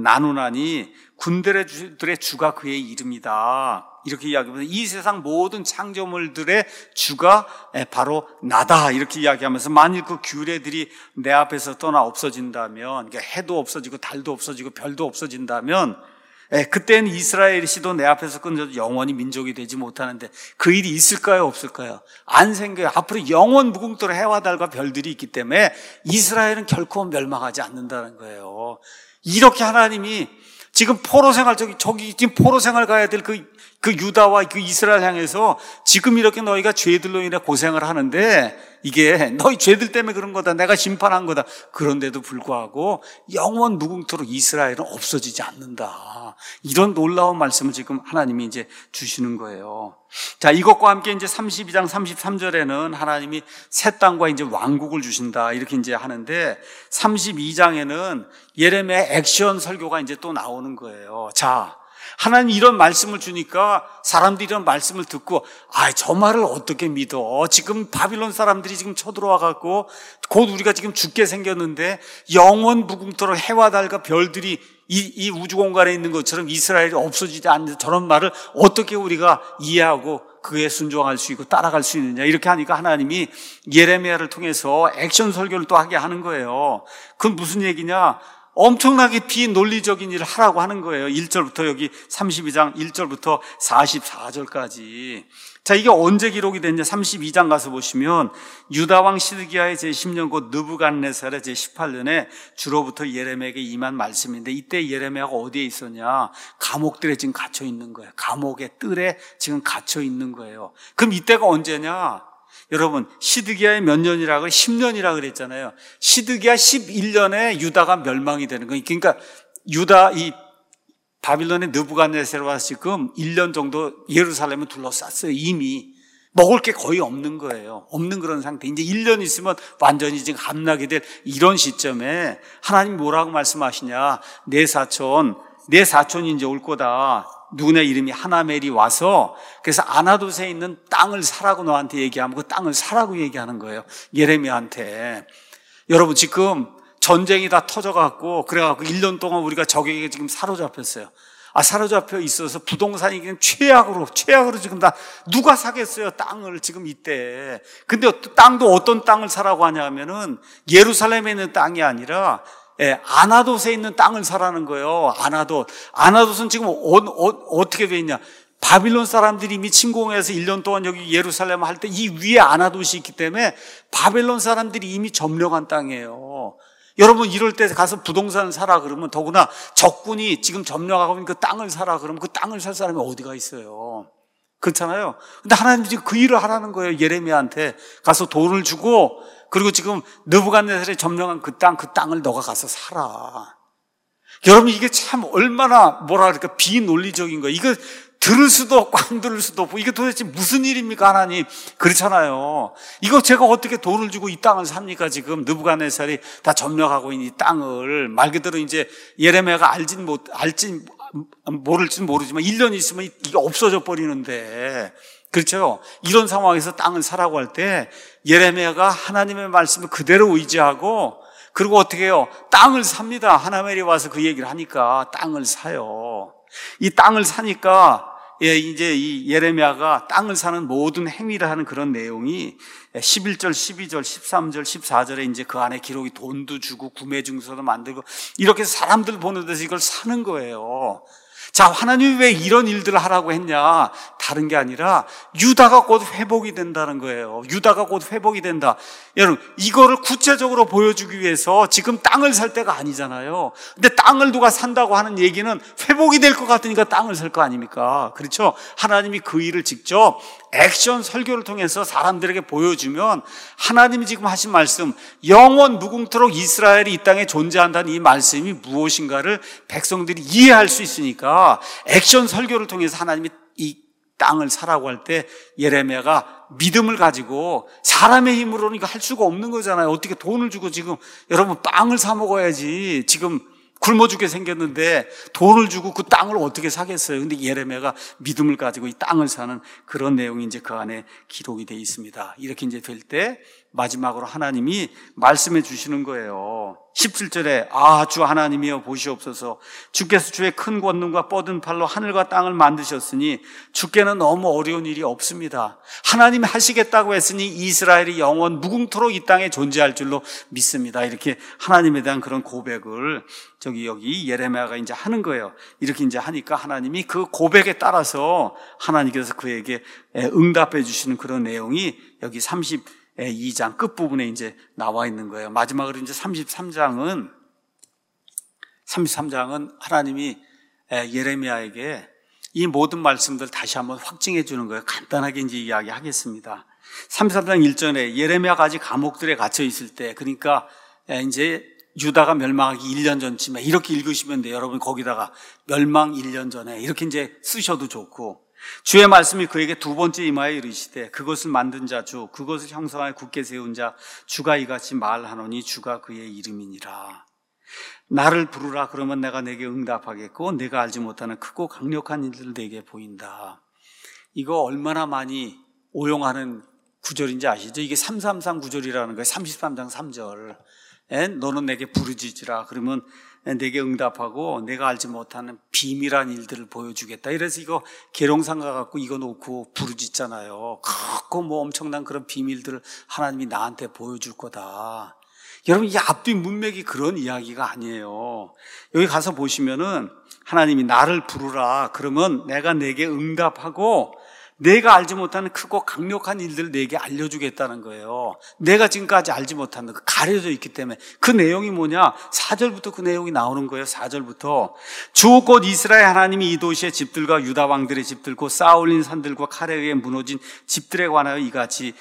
나누나니 군대들의 주가 그의 이름이다. 이렇게 이야기하면서 이 세상 모든 창조물들의 주가 바로 나다 이렇게 이야기하면서 만일 그 규례들이 내 앞에서 떠나 없어진다면 그러니까 해도 없어지고 달도 없어지고 별도 없어진다면 그때는 이스라엘 시도 내 앞에서 끊어져 영원히 민족이 되지 못하는데 그 일이 있을까요? 없을까요? 안 생겨요. 앞으로 영원 무궁토록 해와 달과 별들이 있기 때문에 이스라엘은 결코 멸망하지 않는다는 거예요. 이렇게 하나님이 지금 포로 생활, 저기, 저기, 지금 포로 생활 가야 될 그 그 유다와 그 이스라엘 향해서 지금 이렇게 너희가 죄들로 인해 고생을 하는데 이게 너희 죄들 때문에 그런 거다. 내가 심판한 거다. 그런데도 불구하고 영원 무궁토록 이스라엘은 없어지지 않는다. 이런 놀라운 말씀을 지금 하나님이 이제 주시는 거예요. 자, 이것과 함께 이제 삼십이 장 삼십삼 절에는 하나님이 새 땅과 이제 왕국을 주신다. 이렇게 이제 하는데 삼십이 장에는 예레미야 액션 설교가 이제 또 나오는 거예요. 자, 하나님 이런 말씀을 주니까 사람들이 이런 말씀을 듣고 아, 저 말을 어떻게 믿어? 지금 바빌론 사람들이 지금 쳐들어와 갖고 곧 우리가 지금 죽게 생겼는데 영원 무궁토록 해와 달과 별들이 이, 이 우주 공간에 있는 것처럼 이스라엘이 없어지지 않는 저런 말을 어떻게 우리가 이해하고 그에 순종할 수 있고 따라갈 수 있느냐. 이렇게 하니까 하나님이 예레미야를 통해서 액션 설교를 또 하게 하는 거예요. 그건 무슨 얘기냐? 엄청나게 비논리적인 일을 하라고 하는 거예요. 일 절부터 여기 삼십이 장 일 절부터 사십사 절까지. 자, 이게 언제 기록이 됐냐? 삼십이 장 가서 보시면 유다 왕 시드기야의 제십 년 곧 느부갓네살의 제십팔 년에 주로부터 예레미야에게 임한 말씀인데 이때 예레미야가 어디에 있었냐? 감옥들에 지금 갇혀 있는 거예요. 감옥의 뜰에 지금 갇혀 있는 거예요. 그럼 이때가 언제냐? 여러분, 시드기야의 몇 년이라고 십 년이라고 그랬잖아요. 시드기야 십일 년에 유다가 멸망이 되는 거예요. 그러니까 유다 이 바빌론의 느부갓네살이 와서 지금 일 년 정도 예루살렘을 둘러쌌어요. 이미 먹을 게 거의 없는 거예요. 없는 그런 상태. 이제 일 년 있으면 완전히 지금 함락이 될 이런 시점에 하나님 뭐라고 말씀하시냐? 내 사촌, 내 사촌이 이제 올 거다. 누구네 이름이 하나멜이 와서 그래서 아나돗에 있는 땅을 사라고 너한테 얘기하면 그 땅을 사라고 얘기하는 거예요. 예레미야한테. 여러분, 지금 전쟁이 다 터져갖고 그래갖고 일 년 동안 우리가 적에게 지금 사로잡혔어요. 아, 사로잡혀 있어서 부동산이 그냥 최악으로 최악으로 지금 다 누가 사겠어요, 땅을 지금 이때. 근데 땅도 어떤 땅을 사라고 하냐면은 예루살렘에 있는 땅이 아니라 예, 아나돗에 있는 땅을 사라는 거예요. 아나돗. 아나돗은 지금 어, 어, 어떻게 돼 있냐? 바빌론 사람들이 이미 침공해서 일 년 동안 여기 예루살렘 할 때 이 위에 아나돗이 있기 때문에 바빌론 사람들이 이미 점령한 땅이에요. 여러분, 이럴 때 가서 부동산을 사라 그러면 더구나 적군이 지금 점령하고 있는 그 땅을 사라 그러면 그 땅을 살 사람이 어디가 있어요? 그렇잖아요. 근데 하나님이 지금 그 일을 하라는 거예요. 예레미야한테 가서 돈을 주고 그리고 지금 느부갓네살이 점령한 그 땅, 그 땅을 너가 가서 살아. 여러분, 이게 참 얼마나 뭐라 그럴까 비논리적인 거예요. 이거 들을 수도 없고 안 들을 수도 없고 이게 도대체 무슨 일입니까, 하나님? 그렇잖아요. 이거 제가 어떻게 돈을 주고 이 땅을 삽니까? 지금 느부갓네살이 다 점령하고 있는 이 땅을 말 그대로 이제 예레미야가 알진 못 알진 모를진 모르지만 일 년 있으면 이게 없어져 버리는데. 그렇죠? 이런 상황에서 땅을 사라고 할 때 예레미야가 하나님의 말씀을 그대로 의지하고 그리고 어떻게 해요? 땅을 삽니다. 하나멜이 와서 그 얘기를 하니까 땅을 사요. 이 땅을 사니까 예, 이제 이 예레미야가 땅을 사는 모든 행위를 하는 그런 내용이 십일 절, 십이 절, 십삼 절, 십사 절에 이제 그 안에 기록이 돈도 주고 구매 증서도 만들고 이렇게 사람들 보는 데서 이걸 사는 거예요. 자, 하나님이 왜 이런 일들을 하라고 했냐? 다른 게 아니라 유다가 곧 회복이 된다는 거예요. 유다가 곧 회복이 된다. 여러분, 이거를 구체적으로 보여주기 위해서 지금 땅을 살 때가 아니잖아요. 근데 땅을 누가 산다고 하는 얘기는 회복이 될 것 같으니까 땅을 살 거 아닙니까? 그렇죠? 하나님이 그 일을 직접 액션 설교를 통해서 사람들에게 보여주면 하나님이 지금 하신 말씀, 영원 무궁토록 이스라엘이 이 땅에 존재한다는 이 말씀이 무엇인가를 백성들이 이해할 수 있으니까 액션 설교를 통해서 하나님이 이 땅을 사라고 할 때 예레미야가 믿음을 가지고 사람의 힘으로는 이거 할 수가 없는 거잖아요. 어떻게 돈을 주고 지금 여러분 빵을 사 먹어야지 지금 굶어 죽게 생겼는데 돈을 주고 그 땅을 어떻게 사겠어요? 근데 예레미야가 믿음을 가지고 이 땅을 사는 그런 내용이 이제 그 안에 기록이 되어 있습니다. 이렇게 이제 될 때 마지막으로 하나님이 말씀해 주시는 거예요. 십칠 절에 아, 주 하나님이여 보시옵소서. 주께서 주의 큰 권능과 뻗은 팔로 하늘과 땅을 만드셨으니 주께는 너무 어려운 일이 없습니다. 하나님이 하시겠다고 했으니 이스라엘이 영원 무궁토록 이 땅에 존재할 줄로 믿습니다. 이렇게 하나님에 대한 그런 고백을 저기 여기 예레미야가 이제 하는 거예요. 이렇게 이제 하니까 하나님이 그 고백에 따라서 하나님께서 그에게 응답해 주시는 그런 내용이 여기 삼십이 장 끝부분에 이제 나와 있는 거예요. 마지막으로 이제 삼십삼 장은 삼십삼 장은 하나님이 예레미야에게 이 모든 말씀들 다시 한번 확증해 주는 거예요. 간단하게 이제 이야기하겠습니다. 삼십삼 장 일 절에 예레미야가 아직 감옥들에 갇혀 있을 때, 그러니까 이제 유다가 멸망하기 일 년 전쯤에 이렇게 읽으시면 돼요. 여러분 거기다가 멸망 일 년 전에 이렇게 이제 쓰셔도 좋고, 주의 말씀이 그에게 두 번째 임하여 이르시되 그것을 만든 자 주, 그것을 형성하여 굳게 세운 자 주가 이같이 말하노니 주가 그의 이름이니라. 나를 부르라 그러면 내가 내게 응답하겠고 내가 알지 못하는 크고 강력한 일들을 내게 보인다. 이거 얼마나 많이 오용하는 구절인지 아시죠? 이게 삼백삼십삼 구절이라는 거예요. 삼십삼 장 삼 절. 너는 내게 부르짖으라 그러면 내게 응답하고 내가 알지 못하는 비밀한 일들을 보여주겠다. 이래서 이거 계룡상가 갖고 이거 놓고 부르짖잖아요. 크고 뭐 엄청난 그런 비밀들을 하나님이 나한테 보여줄 거다. 여러분 이 앞뒤 문맥이 그런 이야기가 아니에요. 여기 가서 보시면은 하나님이 나를 부르라 그러면 내가 내게 응답하고 내가 알지 못하는 크고 강력한 일들을 내게 알려주겠다는 거예요. 내가 지금까지 알지 못하는 거 가려져 있기 때문에. 그 내용이 뭐냐? 사 절부터 그 내용이 나오는 거예요. 사 절부터 주 곧 이스라엘 하나님이 이 도시의 집들과 유다 왕들의 집들 곧 쌓아올린 산들과 칼에 의해 무너진 집들에 관하여 이같이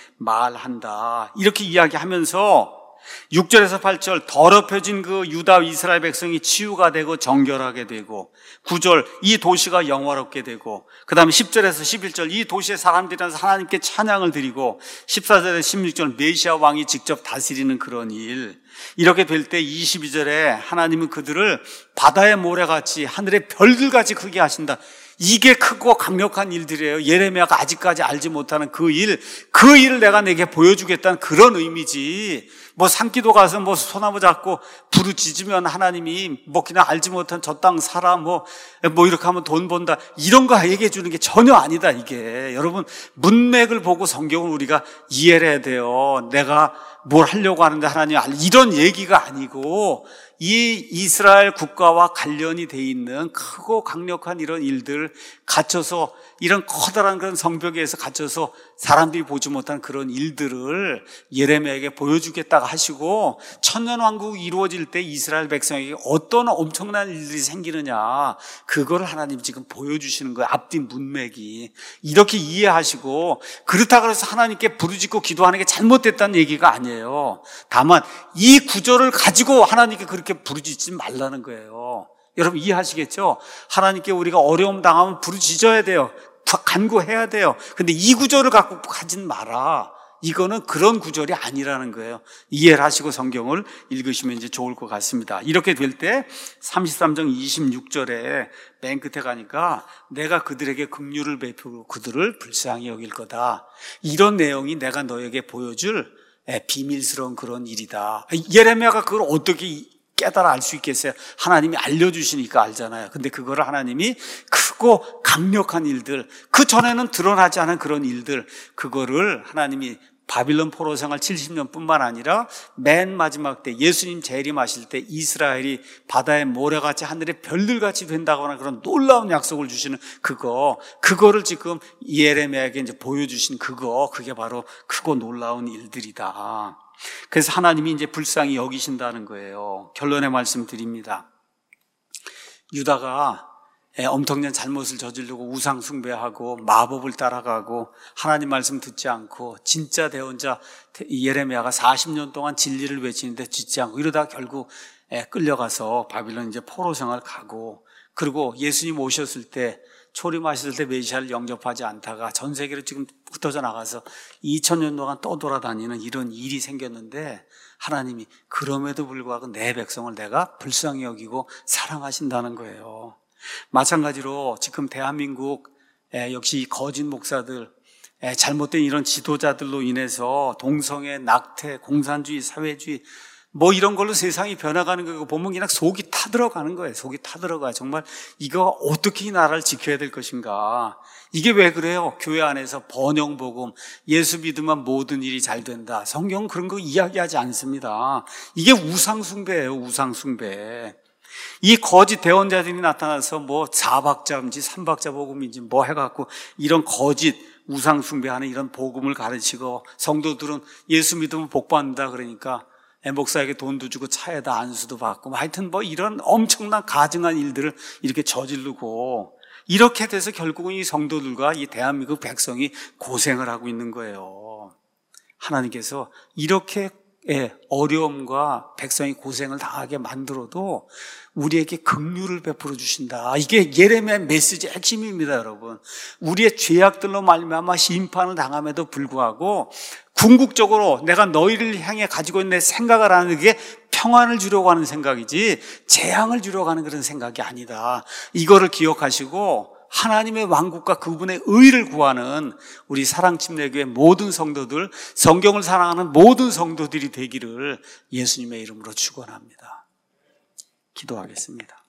말한다. 이렇게 이야기하면서 육 절에서 팔 절 더럽혀진 그 유다 이스라엘 백성이 치유가 되고 정결하게 되고, 구 절 이 도시가 영화롭게 되고, 그 다음에 십 절에서 십일 절 이 도시의 사람들이 하나님께 찬양을 드리고, 십사 절에서 십육 절 메시아 왕이 직접 다스리는 그런 일. 이렇게 될 때 이십이 절에 하나님은 그들을 바다의 모래같이 하늘의 별들같이 크게 하신다. 이게 크고 강력한 일들이에요. 예레미야가 아직까지 알지 못하는 그 일, 그 일을 내가 내게 보여주겠다는 그런 의미지. 뭐 산기도 가서 뭐 소나무 잡고 부르짖으면 하나님이 뭐 그냥 알지 못한 저 땅 살아 뭐, 뭐 이렇게 하면 돈 번다. 이런 거 얘기해 주는 게 전혀 아니다, 이게. 여러분, 문맥을 보고 성경을 우리가 이해를 해야 돼요. 내가 뭘 하려고 하는데 하나님, 이런 얘기가 아니고, 이 이스라엘 국가와 관련이 돼 있는 크고 강력한 이런 일들, 갇혀서 이런 커다란 그런 성벽에서 갇혀서 사람들이 보지 못한 그런 일들을 예레미야에게 보여주겠다고 하시고, 천년왕국이 이루어질 때 이스라엘 백성에게 어떤 엄청난 일들이 생기느냐, 그걸 하나님 지금 보여주시는 거예요. 앞뒤 문맥이. 이렇게 이해하시고, 그렇다고 해서 하나님께 부르짖고 기도하는 게 잘못됐다는 얘기가 아니에요. 다만 이 구절을 가지고 하나님께 그렇게 부르짖지 말라는 거예요. 여러분 이해하시겠죠? 하나님께 우리가 어려움 당하면 부르짖어야 돼요. 간구해야 돼요. 근데 이 구절을 갖고 가진 마라. 이거는 그런 구절이 아니라는 거예요. 이해를 하시고 성경을 읽으시면 이제 좋을 것 같습니다. 이렇게 될 때 삼십삼 장 이십육 절에 맨 끝에 가니까 내가 그들에게 긍휼을 베풀고 그들을 불쌍히 여길 거다. 이런 내용이 내가 너에게 보여줄 비밀스러운 그런 일이다. 예레미야가 그걸 어떻게 깨달아 알 수 있겠어요? 하나님이 알려주시니까 알잖아요. 근데 그거를 하나님이 크고 강력한 일들, 그 전에는 드러나지 않은 그런 일들, 그거를 하나님이 바빌론 포로 생활 칠십 년 뿐만 아니라 맨 마지막 때 예수님 재림하실 때 이스라엘이 바다의 모래같이 하늘의 별들같이 된다고 하는 그런 놀라운 약속을 주시는 그거, 그거를 지금 예레미야에게 이제 보여주신 그거, 그게 바로 크고 놀라운 일들이다. 그래서 하나님이 이제 불쌍히 여기신다는 거예요. 결론의 말씀 드립니다. 유다가 엄청난 잘못을 저지르고 우상 숭배하고 마법을 따라가고 하나님 말씀 듣지 않고 진짜 대언자 예레미야가 사십 년 동안 진리를 외치는데 듣지 않고 이러다 결국 끌려가서 바빌론 이제 포로 생활 가고, 그리고 예수님 오셨을 때 초림하셨을 때 메시아를 영접하지 않다가 전 세계로 지금 흩어져 나가서 이천 년 동안 떠돌아다니는 이런 일이 생겼는데, 하나님이 그럼에도 불구하고 내 백성을 내가 불쌍히 여기고 사랑하신다는 거예요. 마찬가지로 지금 대한민국 역시 거짓 목사들, 잘못된 이런 지도자들로 인해서 동성애, 낙태, 공산주의, 사회주의 뭐 이런 걸로 세상이 변해가는 거 보면 그냥 속이 타들어가는 거예요. 속이 타들어가요. 정말 이거 어떻게 이 나라를 지켜야 될 것인가. 이게 왜 그래요? 교회 안에서 번영복음, 예수 믿으면 모든 일이 잘 된다. 성경은 그런 거 이야기하지 않습니다. 이게 우상숭배예요. 우상숭배. 이 거짓 대언자들이 나타나서 뭐 사박자인지 삼박자 복음인지 뭐 해갖고 이런 거짓 우상숭배하는 이런 복음을 가르치고, 성도들은 예수 믿으면 복받는다 그러니까 목사에게 돈도 주고 차에다 안수도 받고, 하여튼 뭐 이런 엄청난 가증한 일들을 이렇게 저지르고, 이렇게 돼서 결국은 이 성도들과 이 대한민국 백성이 고생을 하고 있는 거예요. 하나님께서 이렇게 어려움과 백성이 고생을 당하게 만들어도 우리에게 긍휼을 베풀어 주신다. 이게 예레미야의 메시지의 핵심입니다, 여러분. 우리의 죄악들로 말미암아 심판을 당함에도 불구하고 궁극적으로 내가 너희를 향해 가지고 있는 내 생각을 하는 게 평안을 주려고 하는 생각이지 재앙을 주려고 하는 그런 생각이 아니다. 이거를 기억하시고 하나님의 왕국과 그분의 의를 구하는 우리 사랑침례교회 모든 성도들, 성경을 사랑하는 모든 성도들이 되기를 예수님의 이름으로 축원합니다. 기도하겠습니다.